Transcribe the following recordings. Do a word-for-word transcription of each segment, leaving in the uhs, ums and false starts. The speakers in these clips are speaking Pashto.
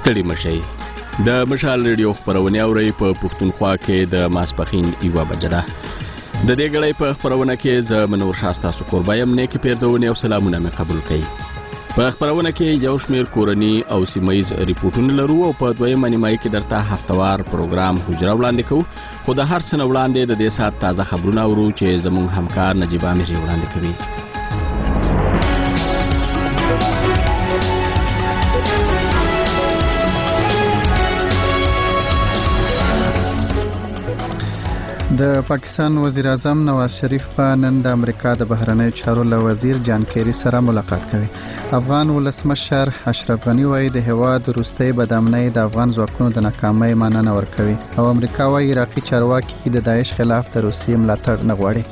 ستړي مشئ. د مشال ریډیو خبرونه اوري په پښتونخوا کې د ماسپخین یوه بجه ده. د دې غړې په خبرونه کې ز منور شاستا سکوربایم نه کې پیرځونه او سلامونه مې قبول کړي. په خبرونه کې یو شمیر کورنی او سیمایز ریپورتونه لرو او په دویمه نیمایي کې درته هفتوار پروګرام حجره وړاندې کوو. خو د هر څه نه وړاندې د دې سات تازه خبرونه اورو چې زموږ همکار نجیبه مې وړاندې کوي. د پاکستان وزیر اعظم نواز شریف په نن د امریکا د بهرنیو چارو له وزیر جان کیری سره ملاقات کوي. افغان ولسمشر اشرف غنی وايي د هیواد وروستۍ بدامنۍ د افغان ځواکونو د ناکامۍ مننه ورکوي او امریکا وايي عراقي چارواکي د داعش خلاف د روسیې ملاتړ نه غواړي.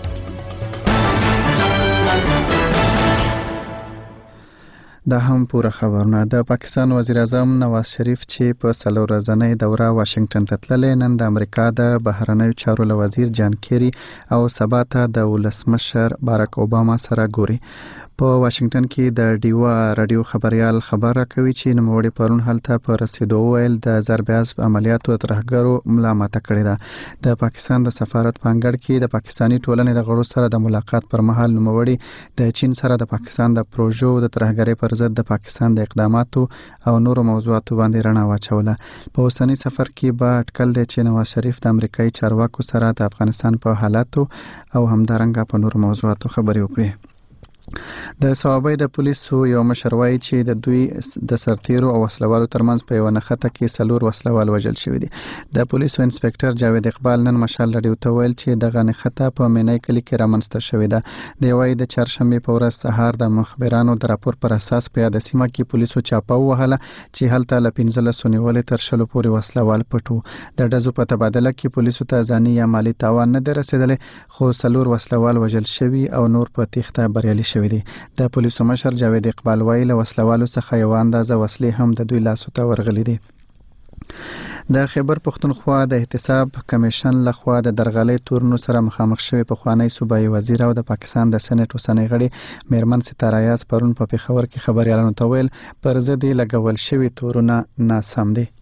دا هم پوره خبرونه. د پاکستان وزیر اعظم نواز شریف چې په څلور ورځنۍ دوره واشنگټن ته تللی، نن د امریکا د بهرنیو چارو له وزیر جان کیری او سبا ته د ولسمشر باراک اوباما سره ګوري. په واشنگټن کې د ډیوا رادیو خبريال خبر راکوي چې نوموړي پرون هلته په رسیدو ویل د ضربه‌از عملیاتو ترهګرو ملامت کړی ده. د پاکستان د سفارت په انګړ کې د پاکستانی ټولنې د غړو سره د ملاقات پر مهال نوموړي د چین سره د پاکستان د پروژو د ترهګرۍ پر ضد د پاکستان د اقداماتو او نورو موضوعاتو باندې رڼا واچوله. په اوسنی سفر کې به اټکل دی چې نواز شریف د امریکایي چارواکو سره د افغانستان په حالاتو او همدارنګه په نورو موضوعاتو خبرې وکړي. د صوابۍ د پولیسو یو مشر وایي چې د دوی د سرتیرو او وسلوالو ترمنځ په یوه نښته کې څلور وسلوال وژل شوي دي. د پولیسو انسپکټر جاوید اقبال نن مشال راډیو ته ویل چې دغه نښته په مینی کلي کې رامنځته شوې ده. دی وایي د چهارشنبې په ورځ سهار د مخبرانو د راپور پر اساس په یاده سیمه کې پولیسو چاپه ووهله چې هلته له پنځلسو نیولې تر شلو پورې وسلوال پټ وو. د ډزو په تبادله کې پولیسو ته ځاني یا مالي تاوان نه دی رسېدلی، خو څلور وسلوال وژل شوي او نور په تیښته بریالي شوي دي. د پولیسو مشر جاوید اقبال وایي له وسلوالو څخه یو اندازه وسلې هم د دوی لاسو ته ورغلي دي. د خیبر پښتونخوا د احتساب کمیشن لخوا د درغلۍ تورنو سره مخامخ شوی پخوانی صوبایي وزیر او د پاکستان د سېنات اوسنۍ غړي میرمن ستاره یاز پرون په پیښور کې خبريالانو ته ویل پر ضد لګول شوی تورونه ناسم دي.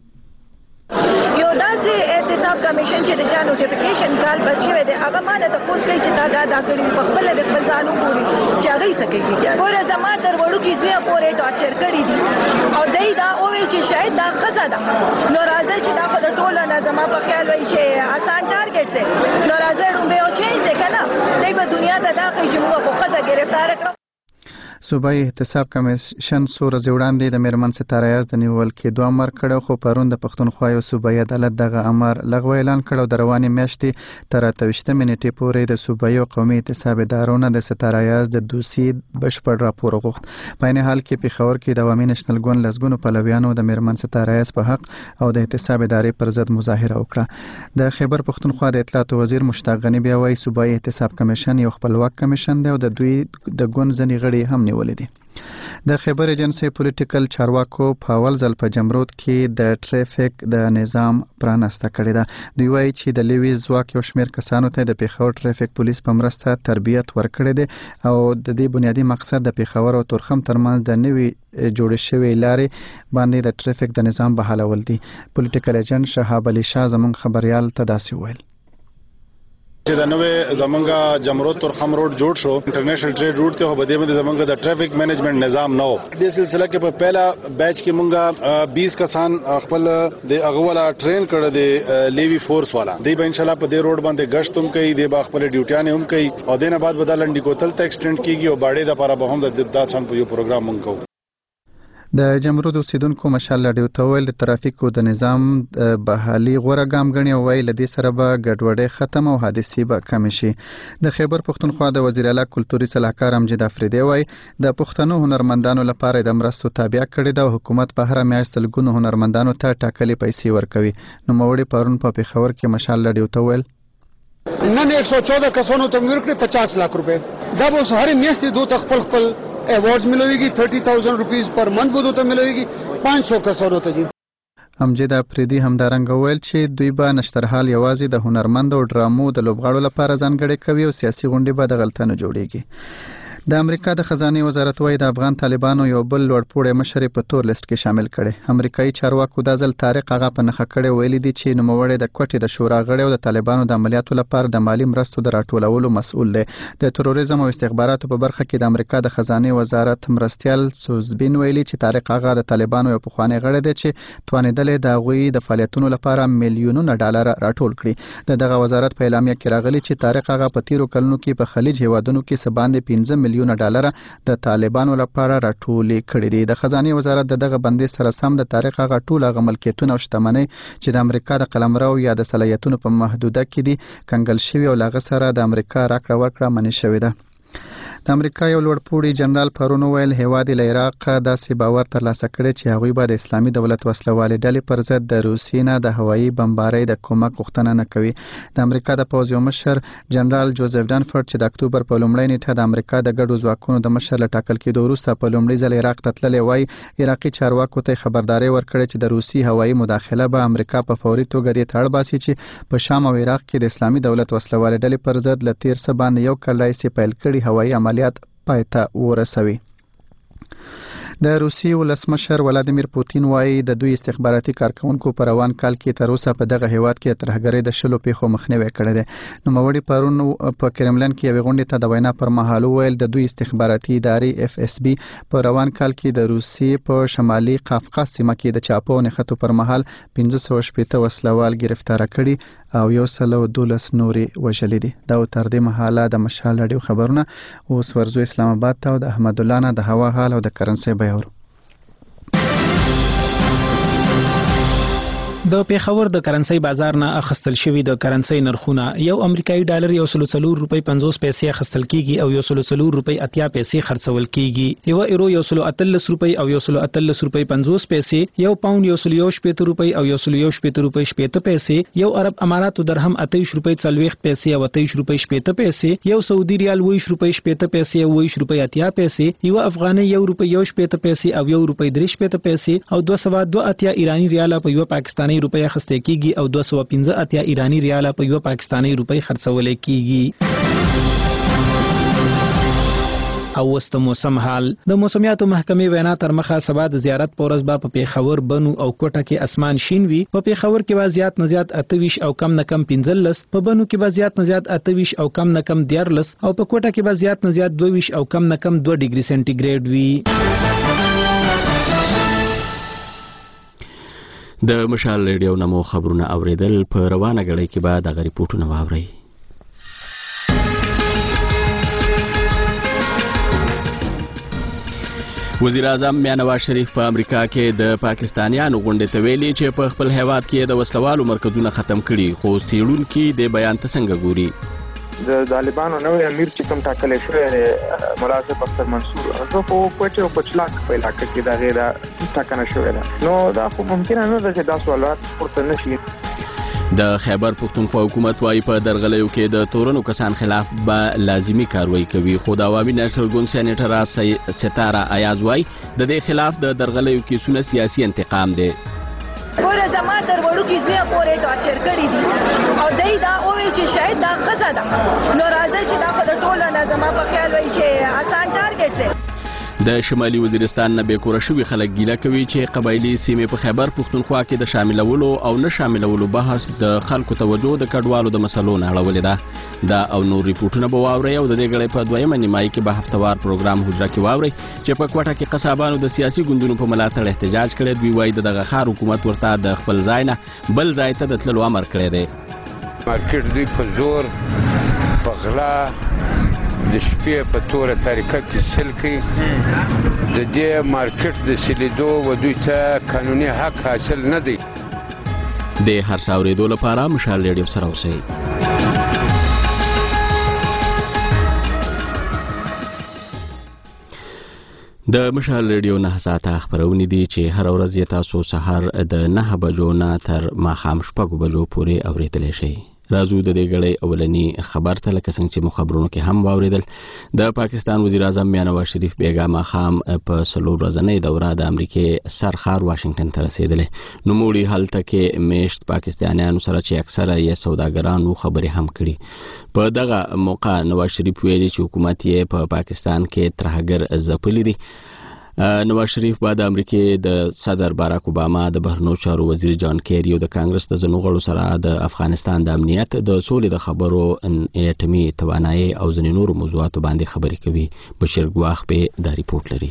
احتساب کمیشن چې د چا نوټیفیکیشن کال بس شوی دی هغه مانه ته پوس کوي چې تا دا دا کړي په خپل د خپل ځانو پوری چې هغه یې سکیږي. ګوره زما تر وړو کې زوی پورې ټارچر کړي دي او دای دا او چې شاید دا خزه ده، نو راځي چې دا په ټوله نه زما په خیال وایي چې آسان ټارګټ دی، نو راځي رومبه او چینج دی کنه دای په دنیا ته دا خې چې موږ په خزه گرفتار کړو. صوبایي احتساب کمیشن څو ورځې وړاندې د میرمن ستاره یاز د نیول کېدو امر کړی، خو پرون د پښتونخوا یو صوبایي عدالت دغه امر لغوه اعلان کړ او د روانې میاشتې تر اته ویشتمې نیټې پورې د صوبایي او قومي احتساب ادارو نه د ستاره یاز د دوسیې بشپړ راپور وغوښت. په عین حال کې پېښور کې د عوامي نېشنل ګوند لسګونو پلویانو د میرمن ستاره یاز په حق او د احتساب ادارې پر ضد مظاهره وکړه. د خیبر پښتونخوا د اطلاعاتو وزیر مشتاق غني بیا وایي صوبایي احتساب کمیشن یو خپلواک کمیشن دی او د دوی د ګوند ځینې غړي هم نیولې دي. د خیبر ایجنسی پولیټیکل چارواکو په اول ځل په جمرود کې د ټریفیک د نظام پرانسته کړې ده. دوی وایي چې د لوی ځواک یو شمېر کسانو ته د پېښور ټریفیک پولیس په مرسته تربیت ورکړی دی او د دې بنیادی مقصد د پېښور او تورخم ترمنځ د نوي جوړې شوې لارې باندې د ټریفیک د نظام بحالول دي. پولیټیکل ایجنټ شهاب علي شاه زموږ خبريال ته داسې ویل چې د نوې زمونږه جمرود تورخم روډ جوړ شو، انټرنیشنل ټریډ روډ ته په دې باندې زمونږه د ټریفیک مینجمنت نظام نو د سلسله کې په پہلا بیچ کې مونږه بیس کسان خپل د اغوالا ټرین کړه د لیوی فورس والا دی به ان شاء الله په دې روډ باندې گشت هم کوي، دی به خپل ډیوټیان هم کوي او دینه بعد بدلنډي کوتل ته ایکسټند کیږي او باړې د لپاره به هم د داسن په یو پروګرام مونږ کوو. د جمرود اوسیدونکو مشال لاډیو ته ویل د ترافیکو د نظام بحالي غوره ګام ګڼي او ویل د دې سره به ګډوډۍ ختم او حادثې به کم شي. د خیبر پښتونخوا د وزیر اعلی کلتوري صلاحکار امجد افریدی وایي د پښتنو هنرمندانو لپاره د مرستو تابع کړي ده او حکومت په هر میاشت سلګونو هنرمندانو ته ټاکلي پیسې ورکوي. نوموړي پرون په پېښور کې مشال لاډیو ته ویل نن ایک سو چودہ کسانو ته ورکړي پچاس لاکھ روپے دا به هر میاشتې دوه خپل خپل ایوارڈز ملويږي thirty thousand روپیز پر منथ بده ته ملويږي पाँच सौ کسانو ته. امجد افریدی همدارنګه ویل چې دوی به نشترحال یوازې د هنرمند او ډرامو د لوبغاړو لپاره ځانګړې کوي او سیاسي غونډې به د غلطانو جوړیږي. د امریکا د خزانه وزارت وايي د افغان طالبانو یو بل لوړپوړی مشر په تور لیست کې شامل کړي. امریکایي چارواکو د ځل طارق هغه په نخښه کړي ویلي دي چې نوموړی د کوټې د شورا غړی او د طالبانو د عملیاتو لپاره د مالی مرستو د راټولولو مسؤل دی. د تروریزم او استخباراتو په برخه کې د امریکا د خزانه وزارت مرستیال سوزبین ویلي چې طارق هغه د طالبانو یو پخوانی غړی دی چې توانیدل د هغوی د فعالیتونو لپاره میلیونونه ډالر راټول کړي. د دغه وزارت په اعلامیه کې راغلی چې طارق هغه په تیرو کلونو کې په خلیج هیوادونو کې څه باندې پنځه میلیونه ډالر د طالبانو لپاره راټول کړي دي. د خزانه وزارت د دغه بندیز سره سم د طارق هغه ټول هغه ملکیتونه او شتمنۍ چې د امریکا د قلمرو یا د صلاحیتونو په محدوده کې دي کنګل شوی او لاغه سره د امریکا راکړه ورکړه منې شوې ده. د امریکا یو لوړپوړی جنرال پرون ویل هیواد له عراق داسې باور ترلاسه کړی چې هغوی به د اسلامي دولت وسلوالې ډلې پر ضد د روسیې نه د هوایي بمبارۍ د کومک غوښتنه نه کوي. د امریکا د پوځ یو مشر جنرال جوزف ډانفورد چې د اکتوبر په لومړۍ نیټه د امریکا د ګډو ځواکونو د مشر له ټاکل کېدو وروسته په لومړي ځل عراق ته تللی وای عراقي چارواکو ته خبرداري ورکړې چې د روسي هوایي مداخله به امریکا په فوري توګه د تړ باسي چې په شام او عراق کې د اسلامي دولت وسلوالې ډلې پر ضد له تیر څه باندې یو کال راهیسې پیل کړي هوایي عملیات پایته ورسوي. د روسي ولسمشر ولادیمیر پوتین وایي د دوی استخباراتي کارکونکو په روان کال کې تر اوسه په دغه هیواد کې ترهګرۍ د شلو پیښو مخنیوي کړی دی. نوموړي پرون په کرملن کې یوې غونډې ته د وینا پر مهال وویل د دوی استخباراتي ادارې اف اس بي په روان کال کې د روسیې په شمالي قفقاز سیمه کې د چاپو نښتو پر مهال پنځه سوه شپېته وسلوال گرفتار کړي او یو سل او دولس نورې وژلي دي. دا تر دې مهاله د مشال راډیو خبرونه. اوس ورزو اسلام آباد ته د احمد الله نه د هوا حال او د کرنسي بیاورو. د پیښور د کرنسي بازار نه اخستل شوی د کرنسي نرخونه یو امریکایي ډالر یو سل څلور روپۍ پنځوس پیسې اخستل کیږي او یو سل څلور روپۍ اتیا پیسې خرڅول کیږي. یو ایرو یو سل اتلس روپۍ او یو سل اتلس روپۍ پنځوس پیسې، یو پاوند یو سل یو شپېته روپۍ او یو سل یو شپېته روپۍ شپېته پیسې، یو عرب اماراتو درهم اتهیش روپۍ څلوېښت پیسې او اتهیش روپۍ شپېته پیسې، یو سعودي ریال اوویش روپۍ شپېته پیسې او اوویش روپۍ اتیا پیسې، یو افغاني یو روپۍ یو شپېته پیسې او یو روپۍ درې شپېته پیسې او دوه سوه دوه اتیا ایرانی ریال په یو پاکستاني روپۍ اخیستل کیږي او دوه سوه پنځه اتیا ایرانی ریال په یو پاکستاني روپۍ خرڅول کیږي. او وست موسم حال د موسمیاتو محکمې وینا تر مخه سبا د زیارت پورز با په پیښور بنو او کوټه کې اسمان شین وي. په پیښور کې به زیات نه زیات اتهویش او کم نه کم پنځلس، په بنو کې به زیات نه زیات اتهویش او کم نه کم دیارلس او په کوټه کې به زیات نه زیات دوه او کم نه کم دوه ډیګري سنټیګریډ وي. د مشال ریډیو نمو خبرونه اوریدل په روانه غړي کې بعد غری پورتونه واوري. وزیر اعظم میاں نواز شریف په امریکا کې د پاکستانیانو غونډې ته ویلي چې په خپل هیواد کې د وسلوالو مرکزونه ختم کړي، خو څېړونکي د بیان ته څنګه ګوري؟ د طالبانو نوې امیر چې کوم ټاکلی شوی دی ملا صاحب اختر منصور هغه په کوټې او پچلاک په علاقه کې د غیر ټاکنه شوی ده، نو دا خو ممکنه نه ده چې دا سوالات پورته نشي. د خیبر پښتونخوا حکومت وايي په درغلیو کې د تورنو کسان خلاف به لازمی کاروایی کوي، خو د عوامي نېشنل ګوند سېنیټر ستاره ایاز وايي د دې خلاف د درغلیو کیسونه سیاسي انتقام دی. ګوره زما تر وړوکي زویه پورې ټارچر کړي دي او دی دا ووایي چې شاید دا ښځه ده، نو راځئ چې دا خو د ټولو نه زما په خیال وایي چې اسان ټارګټ دی. د شمالي وزیرستان نه بیکوره شوي خلک ګیله کوي چې قبایلي سیمې په خیبر پښتونخوا کې د شاملولو او نه شاملولو بحث د خلکو توجه د کډوالو د مسلو نه اړولې ده. دا او نور ریپورټونه به واورئ او د دې غړي په دویمه نیمایي کې به هفتوار پروګرام حجره کې واورئ چې په کوټه کې قصابانو د سیاسي ګوندونو په ملاتړ احتجاج کړی. دوی وایي د دغه ښار حکومت ورته د خپل ځای نه بل ځای ته د تللو امر کړی دی. مارکیټ دوی په زور په غلا د شپې په توره طریقه کې سیل کوي. د دې مارکیټ د سیلیدو و دوی ته قانوني حق حاصل نه دی. د هر څه اورېدو لپاره مشال ریډیو سره اوسئ. د مشال ریډیو نه ساعته خبرونه دي چې هر ورځ تاسو سهار د نه بجو نه تر ماښام شپږ بجو پورې اورېدلی شئ. راځو د دې غړي اولنی خبر ته، لکه څنګه چې مو خبرونو کې هم واوریدل. د پاکستان وزیر اعظم میاں نواز شریف بیګا ماښام په څلور ورځنۍ دوره د امریکې سر ښار واشنگټن ته رسیدلی. نوموړي هلته کې میشت پاکستانیانو سره چې اکثره یې سوداګرانو خبرې هم کړي. په دغه موقع نواز شریف ویلي چې حکومت یې په پاکستان کې ترهګر ځپلی دی. نواز شریف بعد امریکې د صدر باراک اوباما، د بهرنیو چارو وزیر جان کیری او د کانګرس د ځینو غړو سره د افغانستان د امنیت، د سولې د خبرو، اټومي توانایي او ځینو نورو موضوعاتو باندې خبرې کوي. بشیر ګواخ به دا ریپورت لري.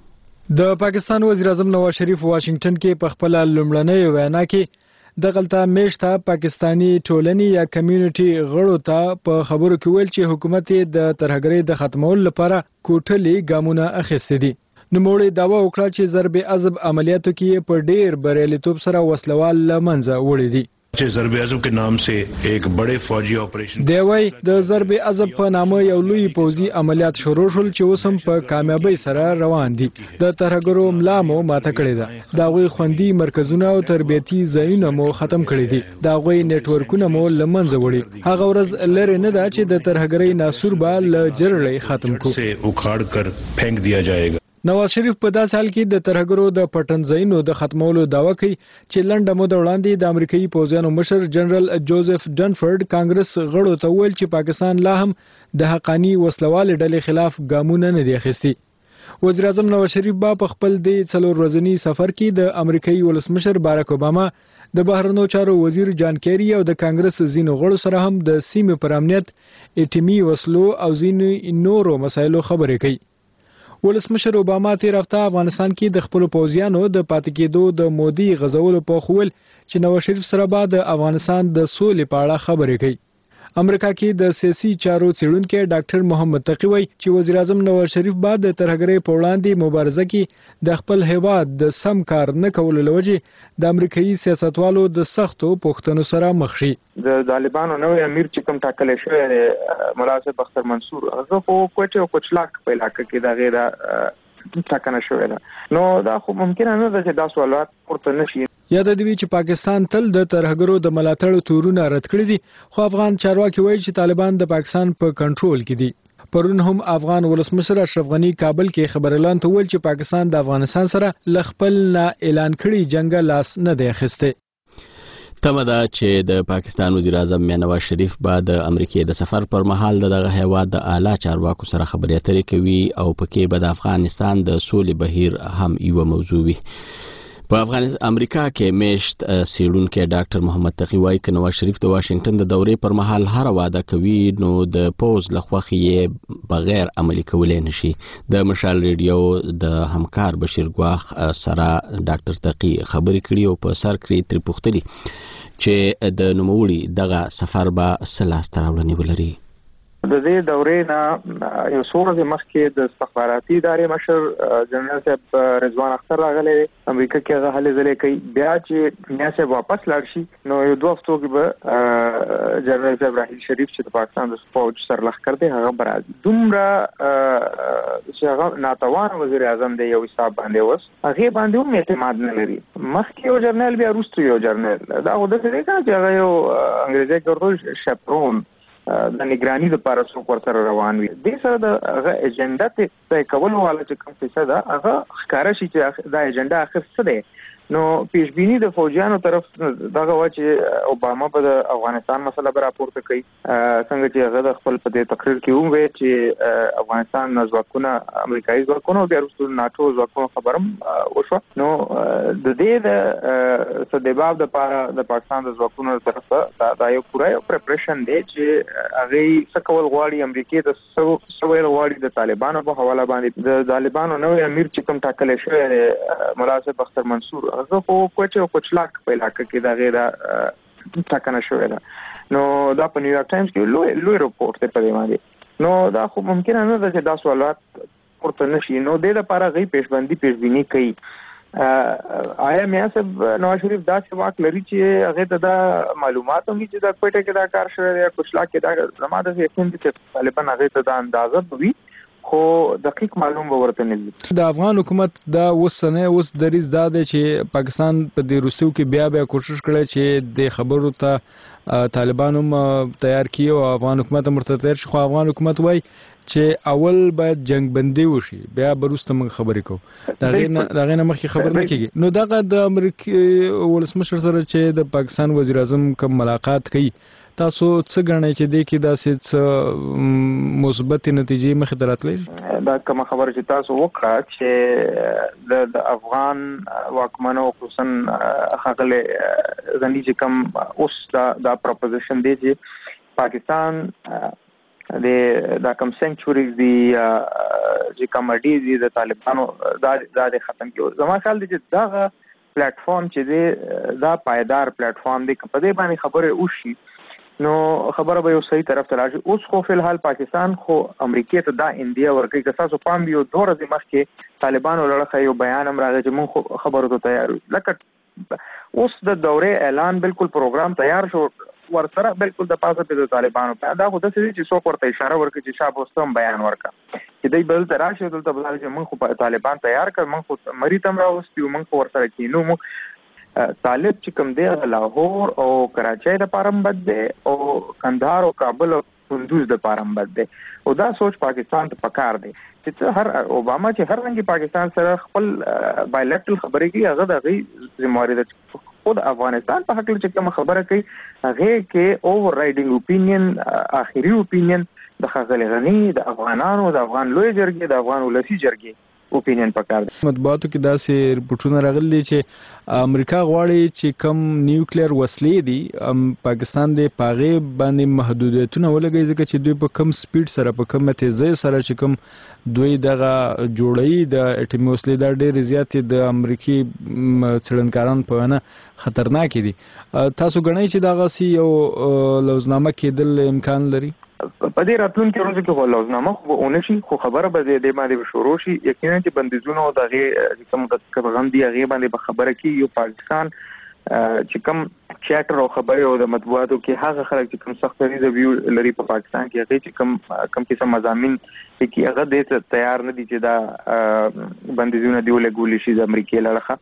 د پاکستان وزیر اعظم نواز شریف واشنگټن کې په خپل لومړنۍ وینا کې د غلطه میشته پاکستانی ټولنې یا کمیونټي غړو ته په خبرو کې ویل چې حکومت د ترهګرۍ د ختمولو لپاره کوټلي ګامونه اخیستي دي. نوموړي دعوا وکړه چې ضرب عضب عملیاتو کې په ډیر بریالیتوب سره وسلوال لمنځه وړي دي. چې ضرب عضب کے نام سے ایک بڑے فوجی آپریشن دی وای د ضرب عضب په نامه یو لوی پوځي عملیات شروع شول چې اوس هم په کامیابی سره روان دي. د ترهګرو ملا مو ماته کړې ده. دا غوي خوندي مرکزونه او تربیتي ځایونه مو ختم کړي دي. دا غوي نتورکونه مو لمنځه وړي. هغه ورځ لره نه ده چې د ترهګرۍ ناسور به ل جرړې ختم کو سے اکھاڑ کر پھینک دیا جائے گا. نواز شریف په داسې حال کې د ترهګرو د پټن ځایونو د ختمولو دعوا کوي چې لنډه موده وړاندې د امریکایي پوځیانو مشر جنرال جوزف ډنفورد کانګرس غړو ته ویل چې پاکستان لا هم د حقانی وسلوال ډلې خلاف ګامونه نه دي اخیستي. وزیر اعظم نواز شریف با په خپل د څلور ورځنی سفر کې د امریکایي ولسمشر باراک اوباما، د بهرنیو چارو وزیر جان کیری او د کانګرس ځینو غړو سره هم د سیمې پر امنیت، اټومي وسلو او ځینو نورو مسایلو خبرې کوي. ولسمشر اوباما تیر هفته افغانستان کې د خپل پوځیانو د پاتې کېدو د مودي غزولو په خول چې نواز شریف سره به د افغانستان د سولې په اړه خبرې کوي. امریکا کې د سیاسي چارو څېړونکي ډاکټر محمد تقی وایي چې وزیر اعظم نواز شریف بعد د ترهګرۍ په وړاندې مبارزه کې د خپل هیواد د سم کار نه کولو لوجې د امریکایي سیاستوالو د سختو پوښتنو سره مخ شي. د طالبانو نوې امیر چې کوم ټاکل شوی دی مولا صاحب اختر منصور، هغه په کوټه او کوچلاک په علاقه کې د غیره ټاکنه شوی ده. نو دا خو ممکن نه ده چې دا سوالات پورته نشي. یاد دی چې پاکستان تل د ترهګرو د ملاتړ تورونه رد کړی دي، خو افغان چارواکي وایي چې طالبان د پاکستان په کنټرول کې دي. پرون هم افغان ولسمشر اشرف غنی کابل کې خبر اعلان ته ویل چې پاکستان د افغانستان سره ل خپل نه اعلان کړي جنگ لاس نه دی اخیسته. تمه ده چې د پاکستان وزیر اعظم میاں نواز شریف بعد د امریکې د سفر پر مهال دغه هیواد د اعلی چارواکو سره خبرې اترې کوي او پکې به د افغانستان د سولې بهیر هم یو موضوع وي. په افغانستان امریکا کې میشت سیړونکو ډاکټر محمد تقی وایي چې نواز شریف د واشنگټن د دورې پر مهال هر وعده کوي نو د پوز لخواخي بغیر عملی کولای نشي. د مشال ریډیو د همکار بشیر ګواخ سره ډاکټر تقی خبرې کړي او په سر کې تر پوښتنې چې د نوموړي دغه سفر به سلاس تراولنی ولري. د دې دورې نه یو څو ورځې مخکې د استخباراتي ادارې مشر جنرال صاحب رضوان اختر راغلی امریکا کې، هغه هلې ځلې کوي. بیا چې میاں صاحب واپس لاړ شي نو یو دوه هفتو کې به جنرال صاحب راحیل شریف چې د پاکستان د فوج سرلښکر دی هغه به راځي. دومره چې هغه ناتوان وزیر اعظم دی یو حساب باندې اوس هغې باندې هم اعتماد نه لري. مخکې یو جرنیل بیا وروسته یو جرنیل، دا خو داسې دی که چې هغه یو انګریزي کې ورته شپرون د نگرانی لپاره څوک ورسره روان وي. دې سره د هغه ایجنډا ته طی کولو والا چې کوم څه ده هغه ښکاره شي چې دا ایجنډا اخر څه دی. نو پیشبینی د فوجیانو طرف دغه و چې اوباما په د افغانستان مسله به راپورته کوي، څنګه چې هغه د خپل په دې تقریر کې هم وی چې افغانستان ځواکونه امریکایي ځواکونه او بیا وروسته ناټو ځواکونو خبرم وشوه. نو د دې د سدباب د پاره د پاکستان د ځواکونو طرفه دا یو پوره یو پریپریشن دی چې هغه څه کول غواړي امریکای د سویل غواړي د طالبانو په حواله باندې. د طالبانو نوې امیر چې کوم ټاکل شوی دی مولا صاحب اختر منصور، هغه په کوټه او کوچلاک په علاقه کې د غیره ټاکنه شوی ده. نو دا په نیویارک ټایمز کې لوی لوی رپورټ دی په دې باندې. نو دا خو ممکن نه ده چې دا سوالات پورته نشي. نو د دې لپاره غي پیشبندي پیشبینی کوي. آیا میاں صاحب نواز شریف دا څه واک لري چې هغه ته دا معلومات هم چې دا کوټه کې دا کار شوی دی کوچلاک کې دا زماده یقین دي چې طالبان هغه ته دا اندازه وي، خو دقیق معلوم به ورته نه دي. د افغان حکومت دا وسنه اوس دریز دا دی چې پاکستان په دې روسو کې بیا بیا کوشش کړي چې د خبرو ته طالبان هم تیار کړي او افغان حکومت مرتضی شي، خو افغان حکومت وای چې اول باید جنگ بندي وشي بیا بروسته موږ خبرې کوو. دا غینه دا غینه مخکې خبر نه کیږي. نو دغه د امریکای ولسمشر سره چې د پاکستان وزیر اعظم کوم ملاقات کوي، تاسو څه غواړئ چې د کې داسې څه مثبت نتیجې مخې ته راتلې؟ دا کوم خبره چې تاسو وکړه چې د افغان واکمنو خصوصا هغه غني چې کوم اوس دا د پروپوزیشن دی چې پاکستان د دا کوم سنچوريز دی چې کوم ډی دی د طالبانو دا د ختم کیو. زما خیال دی چې دا پلیټ فارم چې دی دا پایدار پلیټ فارم دی، په دې باندې خبره وشي نو خبره به یو صحیح طرف ته راشي. اوس خو فل حال پاکستان خو امریکای ته دا انډیا ورکړي که تاسو پام یو دوه ورځې مخکې طالبانو لړخه یو بیان هم راغی چې موږ خبرو ته تیار یو. لکه اوس د دورې اعلان بالکل پروګرام تیار شو ورسره بالکل د پاسه په طالبانو په دا خو د څه چې څوک ورته اشاره ورکړي چې شابه واستم بیان ورکړه چې دوی بل تر راشي دلته بل چې موږ خو طالبان تیار کړ، موږ خو مری تم راوستي، موږ خو ورسره کینو. موږ طالب چې کوم دی لاهور او کراچۍ د پارم بد دی او کندهار او کابل او کندوز د پارم بد دی، او دا سوچ پاکستان ته پکار دی چې هر اوباما چې هر رنګي پاکستان سره خپل بایلیټرل خبرې کوي، هغه د غي ذمہواری ده. خود افغانستان په حق چې کوم خبره کوي هغه کې اوور رائډینګ اوپینین اخیری اوپینین د خغل غنی د افغانانو د افغان لوی جرګې د افغان ولسی جرګې اوپینین پکار دی. مطبوعاتو کې داسې رپورټونه راغلي چې امریکا غواړي چې کم نیوکلیر وسلې دي پاکستان د پاغه باندې محدودیتونه ولګي، ځکه چې دوی په کم سپیډ سره په کم تیزی سره چې کم دوی دغه جوړي د اټومي وسلې د ډېر زیات د امریکای څړنکاران په ونه خطرناک دي. تاسو غواړئ چې دغه سی یو لوزنامه کېدل امکان لري؟ په دې راتلونکي ورځو کې خو لوزنامه خو اونشي، خو خبره به دې باندې شروع شي. یقینا چې بندیزونه او دغه کوم د غم دی هغه باندې به خبره کی یو پاکستان چې کوم چاټر او خبره او د مطبوعاتو کې هغه خلک چې کوم سخت ریویو لري په پاکستان کې هغه چې کوم کوم قسم مضامین کې هغه دې تیار نه دي چې دا بندیزونه دی ولګول شي د امریکای لړخه.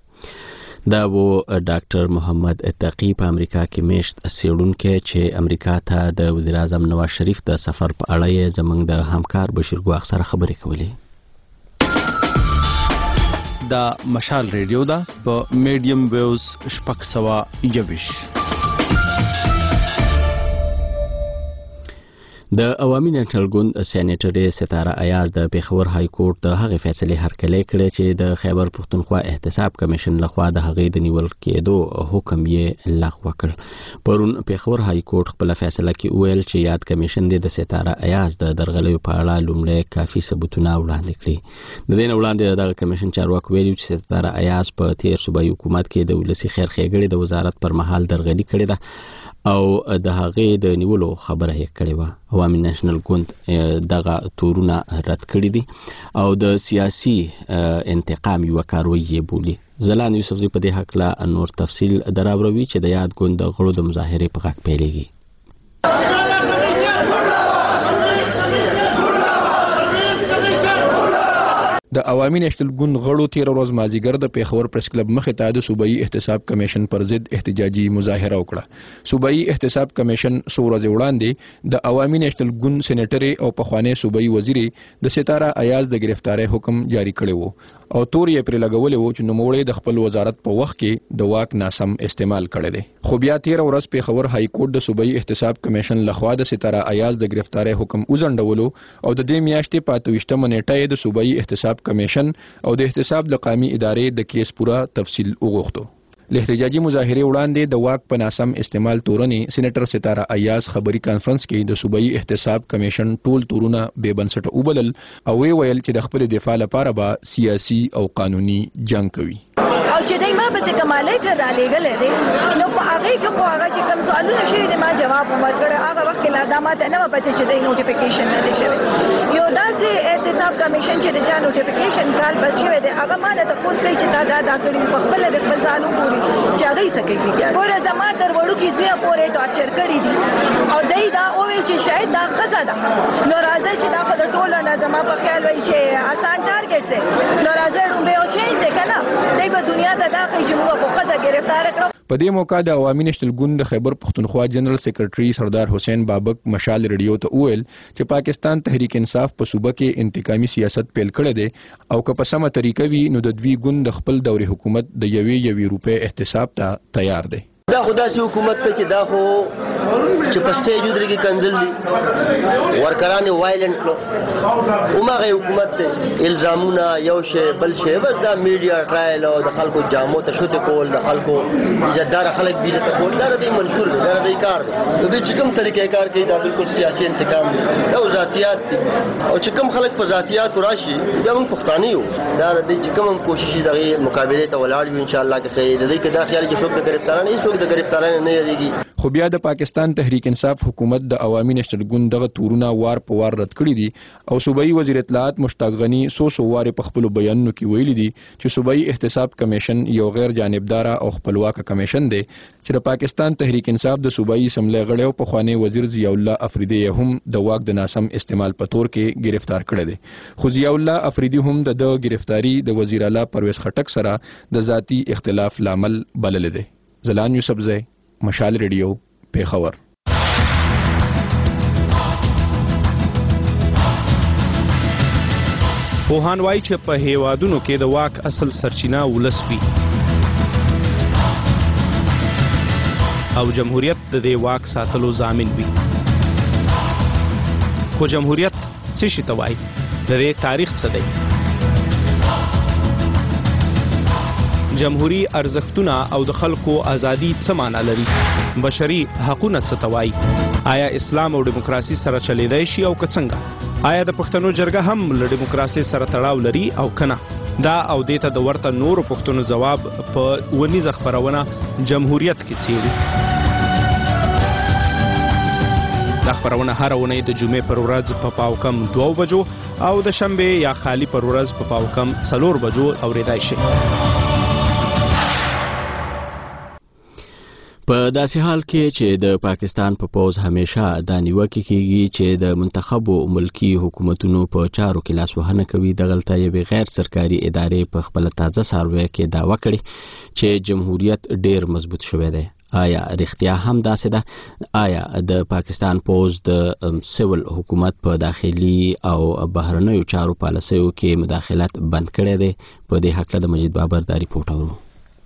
دا و ډاکټر محمد اتقی په امریکا کې میشت څېړونکی چې امریکا ته د وزیر اعظم نواز شریف د سفر په اړه یې زموږ د همکار بشیر ګواخ سره خبرې کولې. دا مشال ریډیو دا په میډیم ویوز شپږ سوه یوویش. د عوامي نېشنل ګوند سېنیټر ستاره ایاز د پیښور های کورټ د هغې فیصلې هرکلی کړی چې د خیبر پښتونخوا احتساب کمیشن لخوا د هغې د نیول کېدو حکم یې لغوه کړ. پرون پیښور های کورټ خپله فیصله کې وویل چې یاد کمیشن د ستاره ایاز د درغلیو په اړه لومړی کافي ثبوتونه وړاندې کړي. د دې نه وړاندې دغه کمیشن چارواکو ویلي چې ستاره ایاز په تیر صوبایي حکومت کې د ولسي خیر ښېګړې د وزارت پر مهال درغلي کړې ده او د هغې د نیولو خبره یې کړې وه. عوامي نېشنل ګوند دغه تورونه رد کړي دي او د سیاسي انتقام یوه کاروي یې بولي. ځلان یوسفزي په دې هکله نور تفصیل دراوروي چې د یاد ګوند د غړو د مظاهرې په غږ پیلېږي. د عوامي نېشنل ګوند غړو تیر ورځ مازیګر د پیښور پریس کلب مخې ته د صوبایي احتساب کمیشن پر ضد احتجاجي مظاهره وکړه. صوبایي احتساب کمیشن څو ورځې وړاندې د عوامي نېشنل ګوند سېنیټر او پخوانی صوبایي وزیر د ستاره ایاز د گرفتاری حکم جاری کړی وو او تور یې پرې لګولې وو چې نوموړی د خپل وزارت په وخت کې د واک ناسم استعمال کړی دی. خو بیا تیر ورځ پیښور های کورټ د صوبایي احتساب کمیشن لخوا د ستاره ایاز د گرفتاری حکم وځنډولو او د دې میاشتې په اته ویشتمه نیټه د صوبایي احتساب کمیشن او د احتساب د قومي ادارې د کیس پورا تفصیل وغوښتو. ل احتجاجي مظاهره وړاندې د واک په ناسم استعمال تورنې سېنیټر ستاره ایاز خبري کانفرنس کې د صوبایي احتساب کمیشن ټول تورونه بې بنسټه وبلل او وی ویل چې د خپل دفاع لپاره به سیاسي او قانوني جنگ کوي. او چې دای ما به کمالټر را لګل دي نو په هغه کې خو هغه چې کوم سوالونه شوي دي ما جواب ورکړ. هغه وخت کې لا دا ماته نه پته چې د نوټیفیکیشن نه دی شوی. یو داسې احتساب کمیشن چې د چا نوټیفیکیشن کال بس شوی دی هغه ما ته تاسو کوي چې دا دا کړی په خپل د خپل ځانو پوری چې هغه یې سکیږي. ګوره زما تر وړو کې زوی پورې ټارچر کړی دي او دای دا او چې شاید دا خزه ده نو راځي چې دا په ټولو نه زما په خیال دی نو راځي رومبه او چینج دی کنه دای په دنیا ته دا خې چې موږ په خزه گرفتار کړو. په دې موقع د عوامي نېشنل ګوند د خیبر پښتونخوا جنرال سیکرټري سردار حسین بابک مشال ریډیو ته وویل چې پاکستان تحریک انصاف په صوبه کې انتقامي سیاست پیل کړی دی او که په سمه طریقه وي نو د دوی ګوند د خپل دوري حکومت د یوې یوې روپۍ احتساب ته تیار دی. دا خدا سي حکومت ته چې دا خو چې په سټیج ودرېږي کنځل دي ورکران وایلنت نو ومغه حکومت ته الزامونه یو شی بل شی بس دا میډیا ټرایل او د خلکو جامو ته شوته کول د خلکو عزتدار خلک بیزه ته کول دا د منشور دی دا د کار دی د دې چې کوم طریقې کار کوي دا بالکل سیاسي انتقام دی دا ذاتيات دي او چې کوم خلک په ذاتيات راشي بیا موږ پښتانه یو دا د دې کوم کوشش دغه مقابله ته ولاړ یو ان شاء الله کې خیر د دې کې دا خیال چې څوک د گرفتار نه څوک د گرفتار نه یریږي. خو بیا د پاکستان تحریک انصاف حکومت د عوامي نېشنل ګوند دغه تورونه وار په وار رد کړي دي او صوبایي وزیر اطلاعات مشتاق غنی سو سو واره په خپل بیانونو کې ویلي دي چې صوبایي احتساب کمیشن یو غیر جانبدار او خپلواک کمیشن دی چې د پاکستان تحریک انصاف د صوبایي اسمبلی غړي او پخوانی وزیر ضیاء الله افریدی هم د واک د ناسم استعمال په تور کې گرفتار کړی دی. خو ضیاء الله افریدی هم د گرفتاری د وزیر اعلی پرویز خټک سره د ذاتی اختلاف لامل بلل دی. زلان یوسفزئی مشال ریډیو پیښور. پوهان وایي چې په هیوادونو کې د واک اصل سرچینه ولس وي او جمهوریت د دې واک ساتلو ضامن وي. خو جمهوریت څه شي ته وایي؟ د دې تاریخ څه دی؟ جمهوری ارزښتونه او د خلکو ازادي څه معنا لري؟ بشري حقوقونه څه ته وایي؟ آیا اسلام او دیموکراسي سره چلیدای شي او که څنګه؟ آیا د پښتنو جرګه هم له دیموکراسي سره تړاو لري او کنه؟ دا او دې ته د ورته نورو پښتنو جواب په ونیزه خپرونه جمهوریت کې څیړي. دا خپرونه هر اونۍ د جمعې پر ورځ په پاو کم دوه بجو او د شنبه یا خالی پر ورځ په پاو کم څلور بجو اوریدای شي. په داسې حال کې چې د پاکستان په پوز همیشه دا نیوکه کیږي چې د منتخبو ملکی حکومتونو په چارو کې لاسوهنه کوي، دغلته یوې غیر سرکاري ادارې په خپل تازه سروې کې دعوه کړې چې جمهوریت ډیر مضبوط شوی دی. آیا رښتیا هم داسې ده؟ آیا د پاکستان پوز د سیول حکومت په داخلي او بهرنیو چارو پالیسیو کې مداخلت بند کړی دی؟ په دې هکله د مجید بابر دا ریپورټ اورو.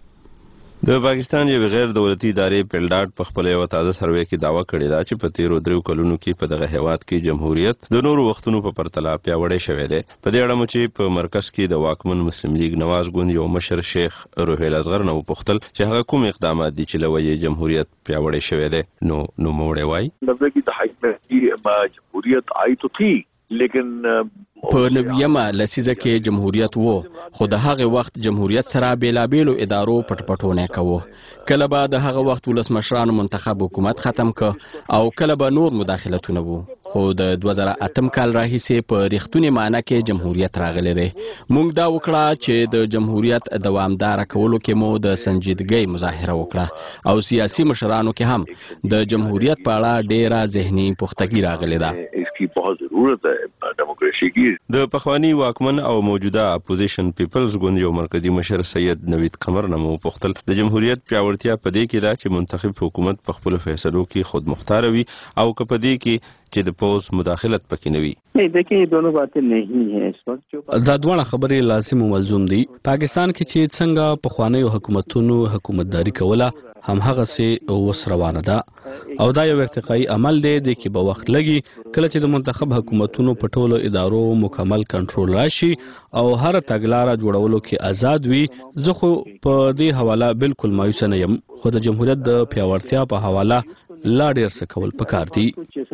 د پاکستان یو غیر دولتي ادارې پیلډاټ په خپل یو تازه سروې کې دعوه کړې ده چې په تیرو دریو کلونو کې په دغه هیواد کې جمهوریت د نورو وختونو په پرتله پیاوړی شوی دی. په دې اړه چې په مرکز کې د واکمن مسلم لیگ نواز ګوند یو مشر شیخ روحیل اصغر نه وپوښتل چې هغه کوم اقدامات دي چې لوی جمهوریت پیاوړی شوی دی. نو نو موړی وای نبی کی تحقیق ما جمهوریت آئی تو تھی لیکن په نویمه لسیزه کې جمهوریت وو، خو د هغه وخت جمهوریت سره بیلابیلو ادارو پټ پټونه کوو. کله به د هغه وخت ولسمشرانو منتخب حکومت ختم ک او کله به نور مداخلتونه وو. خو د دوه زره اتم کال راهیسې په ریښتونی معنی کې جمهوریت راغلی دی. موږ دا وکړه چې د جمهوریت دوامدار کولو کې مو د سنجیدګۍ مظاهره وکړه او سیاسي مشرانو کې هم د جمهوریت په اړه ډیره ذهني پختګي راغلی ده. इसकी बहुत जरूरत है डेमोक्रेसी की. د پخوانی واکمن او موجوده اپوزیشن پیپلز ګوند یو مرکزی مشر سید نوید قمر نمو پختل د جمهوریت پیاوړتیا په دې کې دا چې منتخب حکومت په خپل فیصلو کې خود مختار وي او که په دې کې چې د پوز مداخلت پکې نه وي. नहीं देखिए ये दोनों बातें नहीं है इस वक्त जो دا دوه خبرې لازم او ملزوم دي. پاکستان کې چې څنګه پخوانی حکومتونو حکومتداري کوله هم هغه سي وس روانه ده او دا یو ارتقایي عمل دی د کې به وخت لګي کله چې د منتخب حکومتونو په ټولو ادارو مکمل کنټرول راشي او هر تګلارې جوړولو کې آزاد وي. زه خو په دې حواله بالکل مایوس نه یم، خو د جمهوریت د پیاوړتیا په حواله لا ډیر څه کول پکار دي.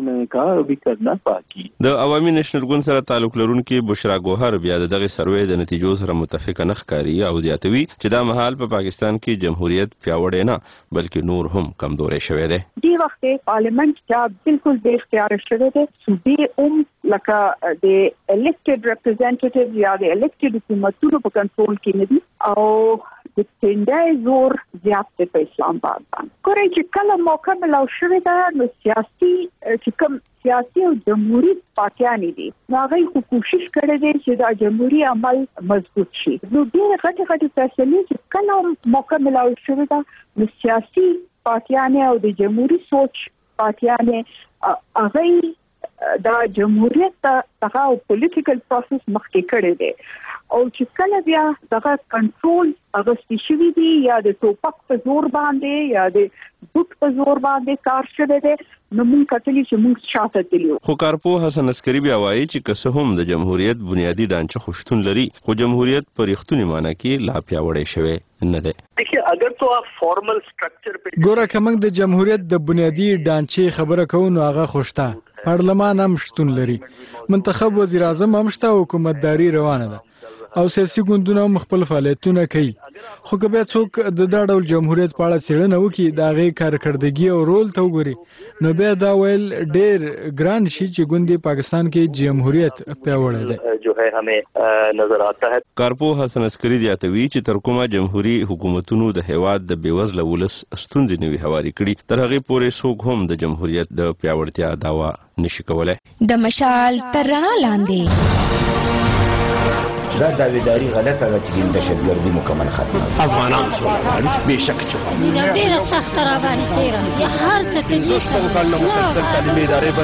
د عوامي نېشنل ګوند سره تعلق لرونکي بشرا ګوهر بیا دغه سروې د نتیجو سره متفقه نه ښکاري او زیاتوي چې دا مهال په پاکستان کې جمهوریت پیاوړی نه بلکې نور هم کمزوري شوی دی. دی وخت پارلیمنت چې بالکل بے اختیار شوی دی، صوبې هم لکه د الیکټډ ریپرزینټیټیو یا د الیکټډ حکومتونو په کنټرول کې نه دي او د تندای زور زیات دی په اسلام آباد باندې ګورئ چې کله موقع ملاو شوې ده نو سیاسي چې کوم سیاسي او جمهوریت پارټیانې دي نو هغوی خو کوشش کړی دی چې دا جمهوري عمل مضبوط شي نو ډېرې غټې غټې فیصلې چې کله موقع ملاو شوې ده نو سیاسي پارټیانې او د جمهوري سوچ پارټیانې هغوی دا جمهوریت ته هغه پولیټیکل پروسس مخکې کړی دی او چې کله بیا دغه کنټرول اغوستي شوي دي یا د ټوپک په زور باندې یا د بوټ په زور باندې کار شوی دی نو موږ کتلي چې موږ شاته تللي خو کارپوه حسن عسکري بیا وایي چې که څه هم د جمهوریت بنیادي ډانچه خو شتون لري خو جمهوریت په رښتونې معنی کې لا پیاوړی شوی نه دی. اگر تو فارمل سټرکچر په ګوره که موږ د جمهوریت د بنیادي ډانچې خبره کوو نو هغه خو شته پارلمان هم شتون لري منتخب وزیر اعظم هم شته حکومتداري روانه ده او سیاسي ګوندونه هم خپل فعالیتونه کوي خو که بیا څوک د دا ډول جمهوریت په اړه څېړنه وکړي د هغې کارکردګي او رول ته وګوري نو بیا دا ویل ډېر ګران شي چې ګوندې پاکستان کې جمهوریت پیاوړی دی جو ہے ہمیں نظر آتا ہے. کارپوه حسن عسکري زیاتوي چې تر کومه جمهوري حکومتونو د هیواد د بېوزله ولس ستونزې نه وي هواري کړي تر هغې پورې څوک هم د جمهوریت د پیاوړتیا دعوا نشي کولی. د مشال تر رڼا لاندې دا داویداری غلطه ده چې د دهشتګردي مکمل ختمه افغانان څوک غواړي بېشکه چې غواړي ډېره سخته راباندې تېره یا هر څه کوي شپږو کالونو مسلسل تعلیمي ادارې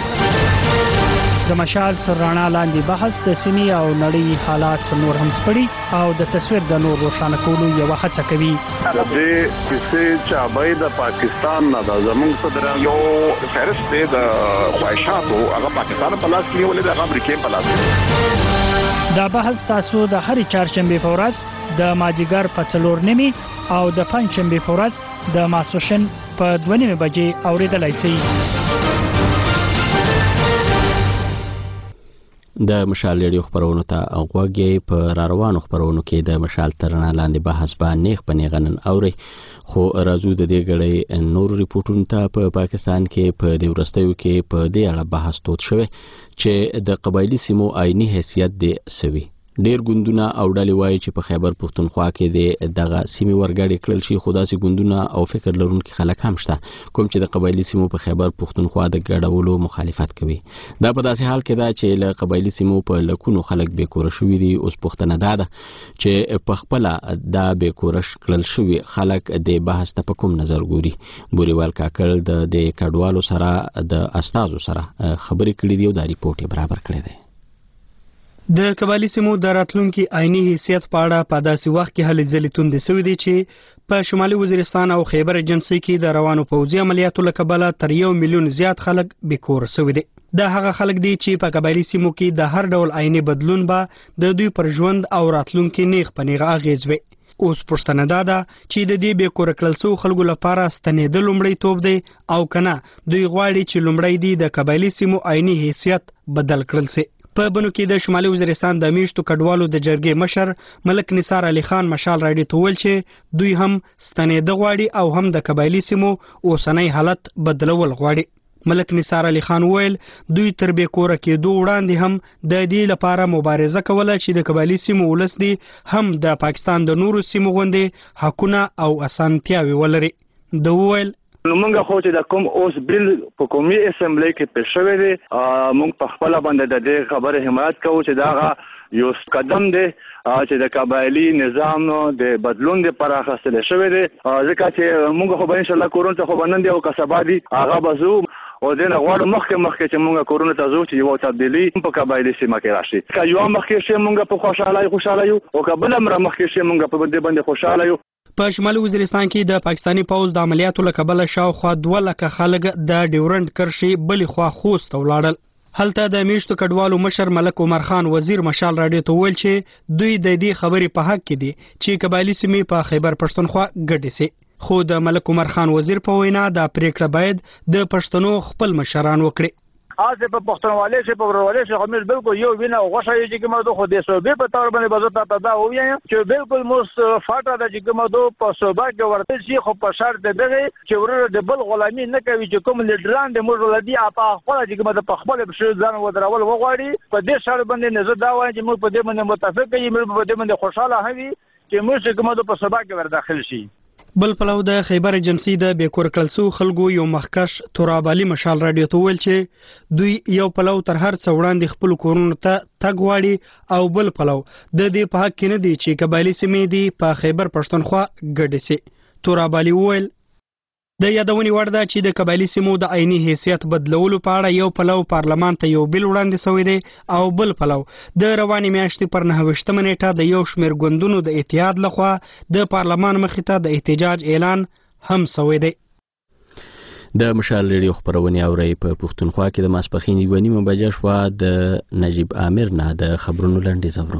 بندي د مشال تر رڼا لاندې بحث د سیمې او نړۍ حالات نور هم سپړي او د تصویر د نور روښانه کولو یوه هڅه کوي. د دې کیسې چابۍ د پاکستان نه ده زموږ صدر یو فهرست دی د خواهشاتو هغه پاکستان په لاس کې نیولې ده هغه امریکې په لاس کې. دا بحث تاسو د هرې چهارشنبې په ورځ د مازدیګر په څلور نیمې او د پنجشنبې په ورځ د ماسپښین په دوه نیمې بجې اورېدلی شئ. د مشال ریډیو خبرونو ته غوږ په را روانو خبرونو کې د مشال تر رڼا لاندې بحث به نیغ په نیغه نن اورئ خو راځو د دې ګړۍ نور ریپورټونو ته. په پاکستان کې په دې وروستیو کې په دې اړه بحث تود شوی چې د قبایلي سیمو آئیني حیثیت دی سوي. ډیر ګوندونه او ډلې وایي چې په خیبر پښتونخوا کې د دغه سیمې ورګړې کړل شي خو داسې ګوندونه او فکر لرونکي خلک هم شته کوم چې د قبایلي سیمو په خیبر پښتونخوا د ګډولو مخالفت کوي. دا په داسې حال کې ده چې له قبایلي سیمو په لکونو خلک بېکوره شوي دي. اوس پوښتنه دا ده چې په خپله دا بېکوره کړل شوي خلک د بحث ته په کوم نظر ګوري. بوریوال کاکړ د دې کډوالو سره د استازو سره خبرې کړې دي او دا ریپورټ یې برابر کړی دی. د قبایلي سیمو د راتلونکي آئیني حیثیت په اړه په داسې وخت کې هلې ځلې توندې شوې دي چې په شمالي وزیرستان او خیبر ایجنسۍ کې د روانو پوځي عملیاتو له کبله تر یو میلیون زیات خلک بېکوره شوي دي. دا هغه خلک دي چې په قبایلي سیمو کې د هر ډول آئیني بدلون به د دوی پر ژوند او راتلونکي نیغ په نیغه اغېز وي. اوس پوښتنه دا ده چې د دې بېکوره کړل شوو خلکو لپاره ستنېدل لومړیتوب دی او که نه دوی غواړي چې لومړی دی د قبایلي سیمو آئیني حیثیت بدل کړل شي. په بنو کې د شمالي وزیرستان د میشتو کډوالو د جرګې مشر ملک نثار علي خان مشال راډیو ته وویل چې دوی هم ستنېده غواړي او هم د قبایلي سیمو اوسنی حالت بدلول غواړي. ملک نثار علي خان وویل دوی تر بېکوره کېدو وړاندې هم د دې لپاره مبارزه کوله چې د قبایلي سیمو ولس دی هم د پاکستان د نورو سیمو غوندې حقونه او اسانتیاوې ولري. د وویل نو موږ خو چې د کوم اوس بیل په قومي اسمبلی کې پیښ شوی دی موږ په خپل باندې د دې خبره حمایت کوو چې دا یو قدم دی چې د قبایلي نظام د بدلون لپاره اخیستل شوی دی ځکه چې موږ خو به ان شاء الله کورون ته خو بنن دی او کسبا دي هغه بزو او دنه غواړو مخکې مخکې چې موږ کورونه ته ځو چې یو تبدیلی په قبایلي سیمه کې راشي. که یو مخکې شي موږ په خوشاله خوشاله یو او که بل امر مخکې شي موږ په دې باندې خوشاله یو. په شمالي وزیرستان کې د پاکستانی پوځ د عملیاتو له کبله شاوخوا دوه لکه خلک د ډیورنډ کرښې بلې خوا خوست ته ولاړل. هلته د میشتو کډوالو مشر ملک عمر خان وزیر مشال راډیو ته وویل چې دوی د دې خبرې په حق کې دي چې قبایلي سیمې په خیبر پښتونخوا ګډې سي. خو د ملک عمر خان وزیر په وینا دا پریکړه باید د پښتنو خپل مشران وکړي. آسه په پښتونولۍ شي په ورولۍ شي خو موږ بالکل یو وینه غوښه یې چې کومه دوه خو د صوبې په تور باندې بزو ته دا وایي چې بالکل موږ فاټه د چې کومه دوه په صوبه کې ورته شي خو په شرط دغه چې ورته د بل غلامي نه کوي چې کوم لیډران د موږ ولدي اپا خپل چې کومه د خپل په ځان ودرول وغواړي په دې شرط باندې نه زه دا وایم چې موږ په دې باندې متفق یو موږ په دې باندې خوشاله هوي چې موږ کومه د په سبا کې ور داخل شي. بل پلو د خیبر ایجنسی د بیکور کلسو خلکو یو مخکش تراب علي مشال رادیو ته ویل چې دوی یو پلو تر هر څو وړاندې خپل کورونو ته تګ واړي او بل پلو د دې په حق کې نه دی چې قبایلی سیمې دي په خیبر پښتونخوا ګډې سي. تراب علي ویل د یادونې وړ ده چې د قبایلی سیمو د عیني حیثیت بدلولو په اړه یو پلو پارلمان ته یو بل وړاندې شوی دی او بل پلو د روانې میاشتې پر نهه ویشتمه نیټه د یو شمېر ګوندونو د اتحاد لخوا د پارلمان مخې ته د احتجاج اعلان هم شوی دی. د مشال ریډیو خبرونه اوري په پښتونخوا کې د ماسپخین یوه نیمه بجې شوه. د نجیب عامر نه د خبرونو لنډیز اورو.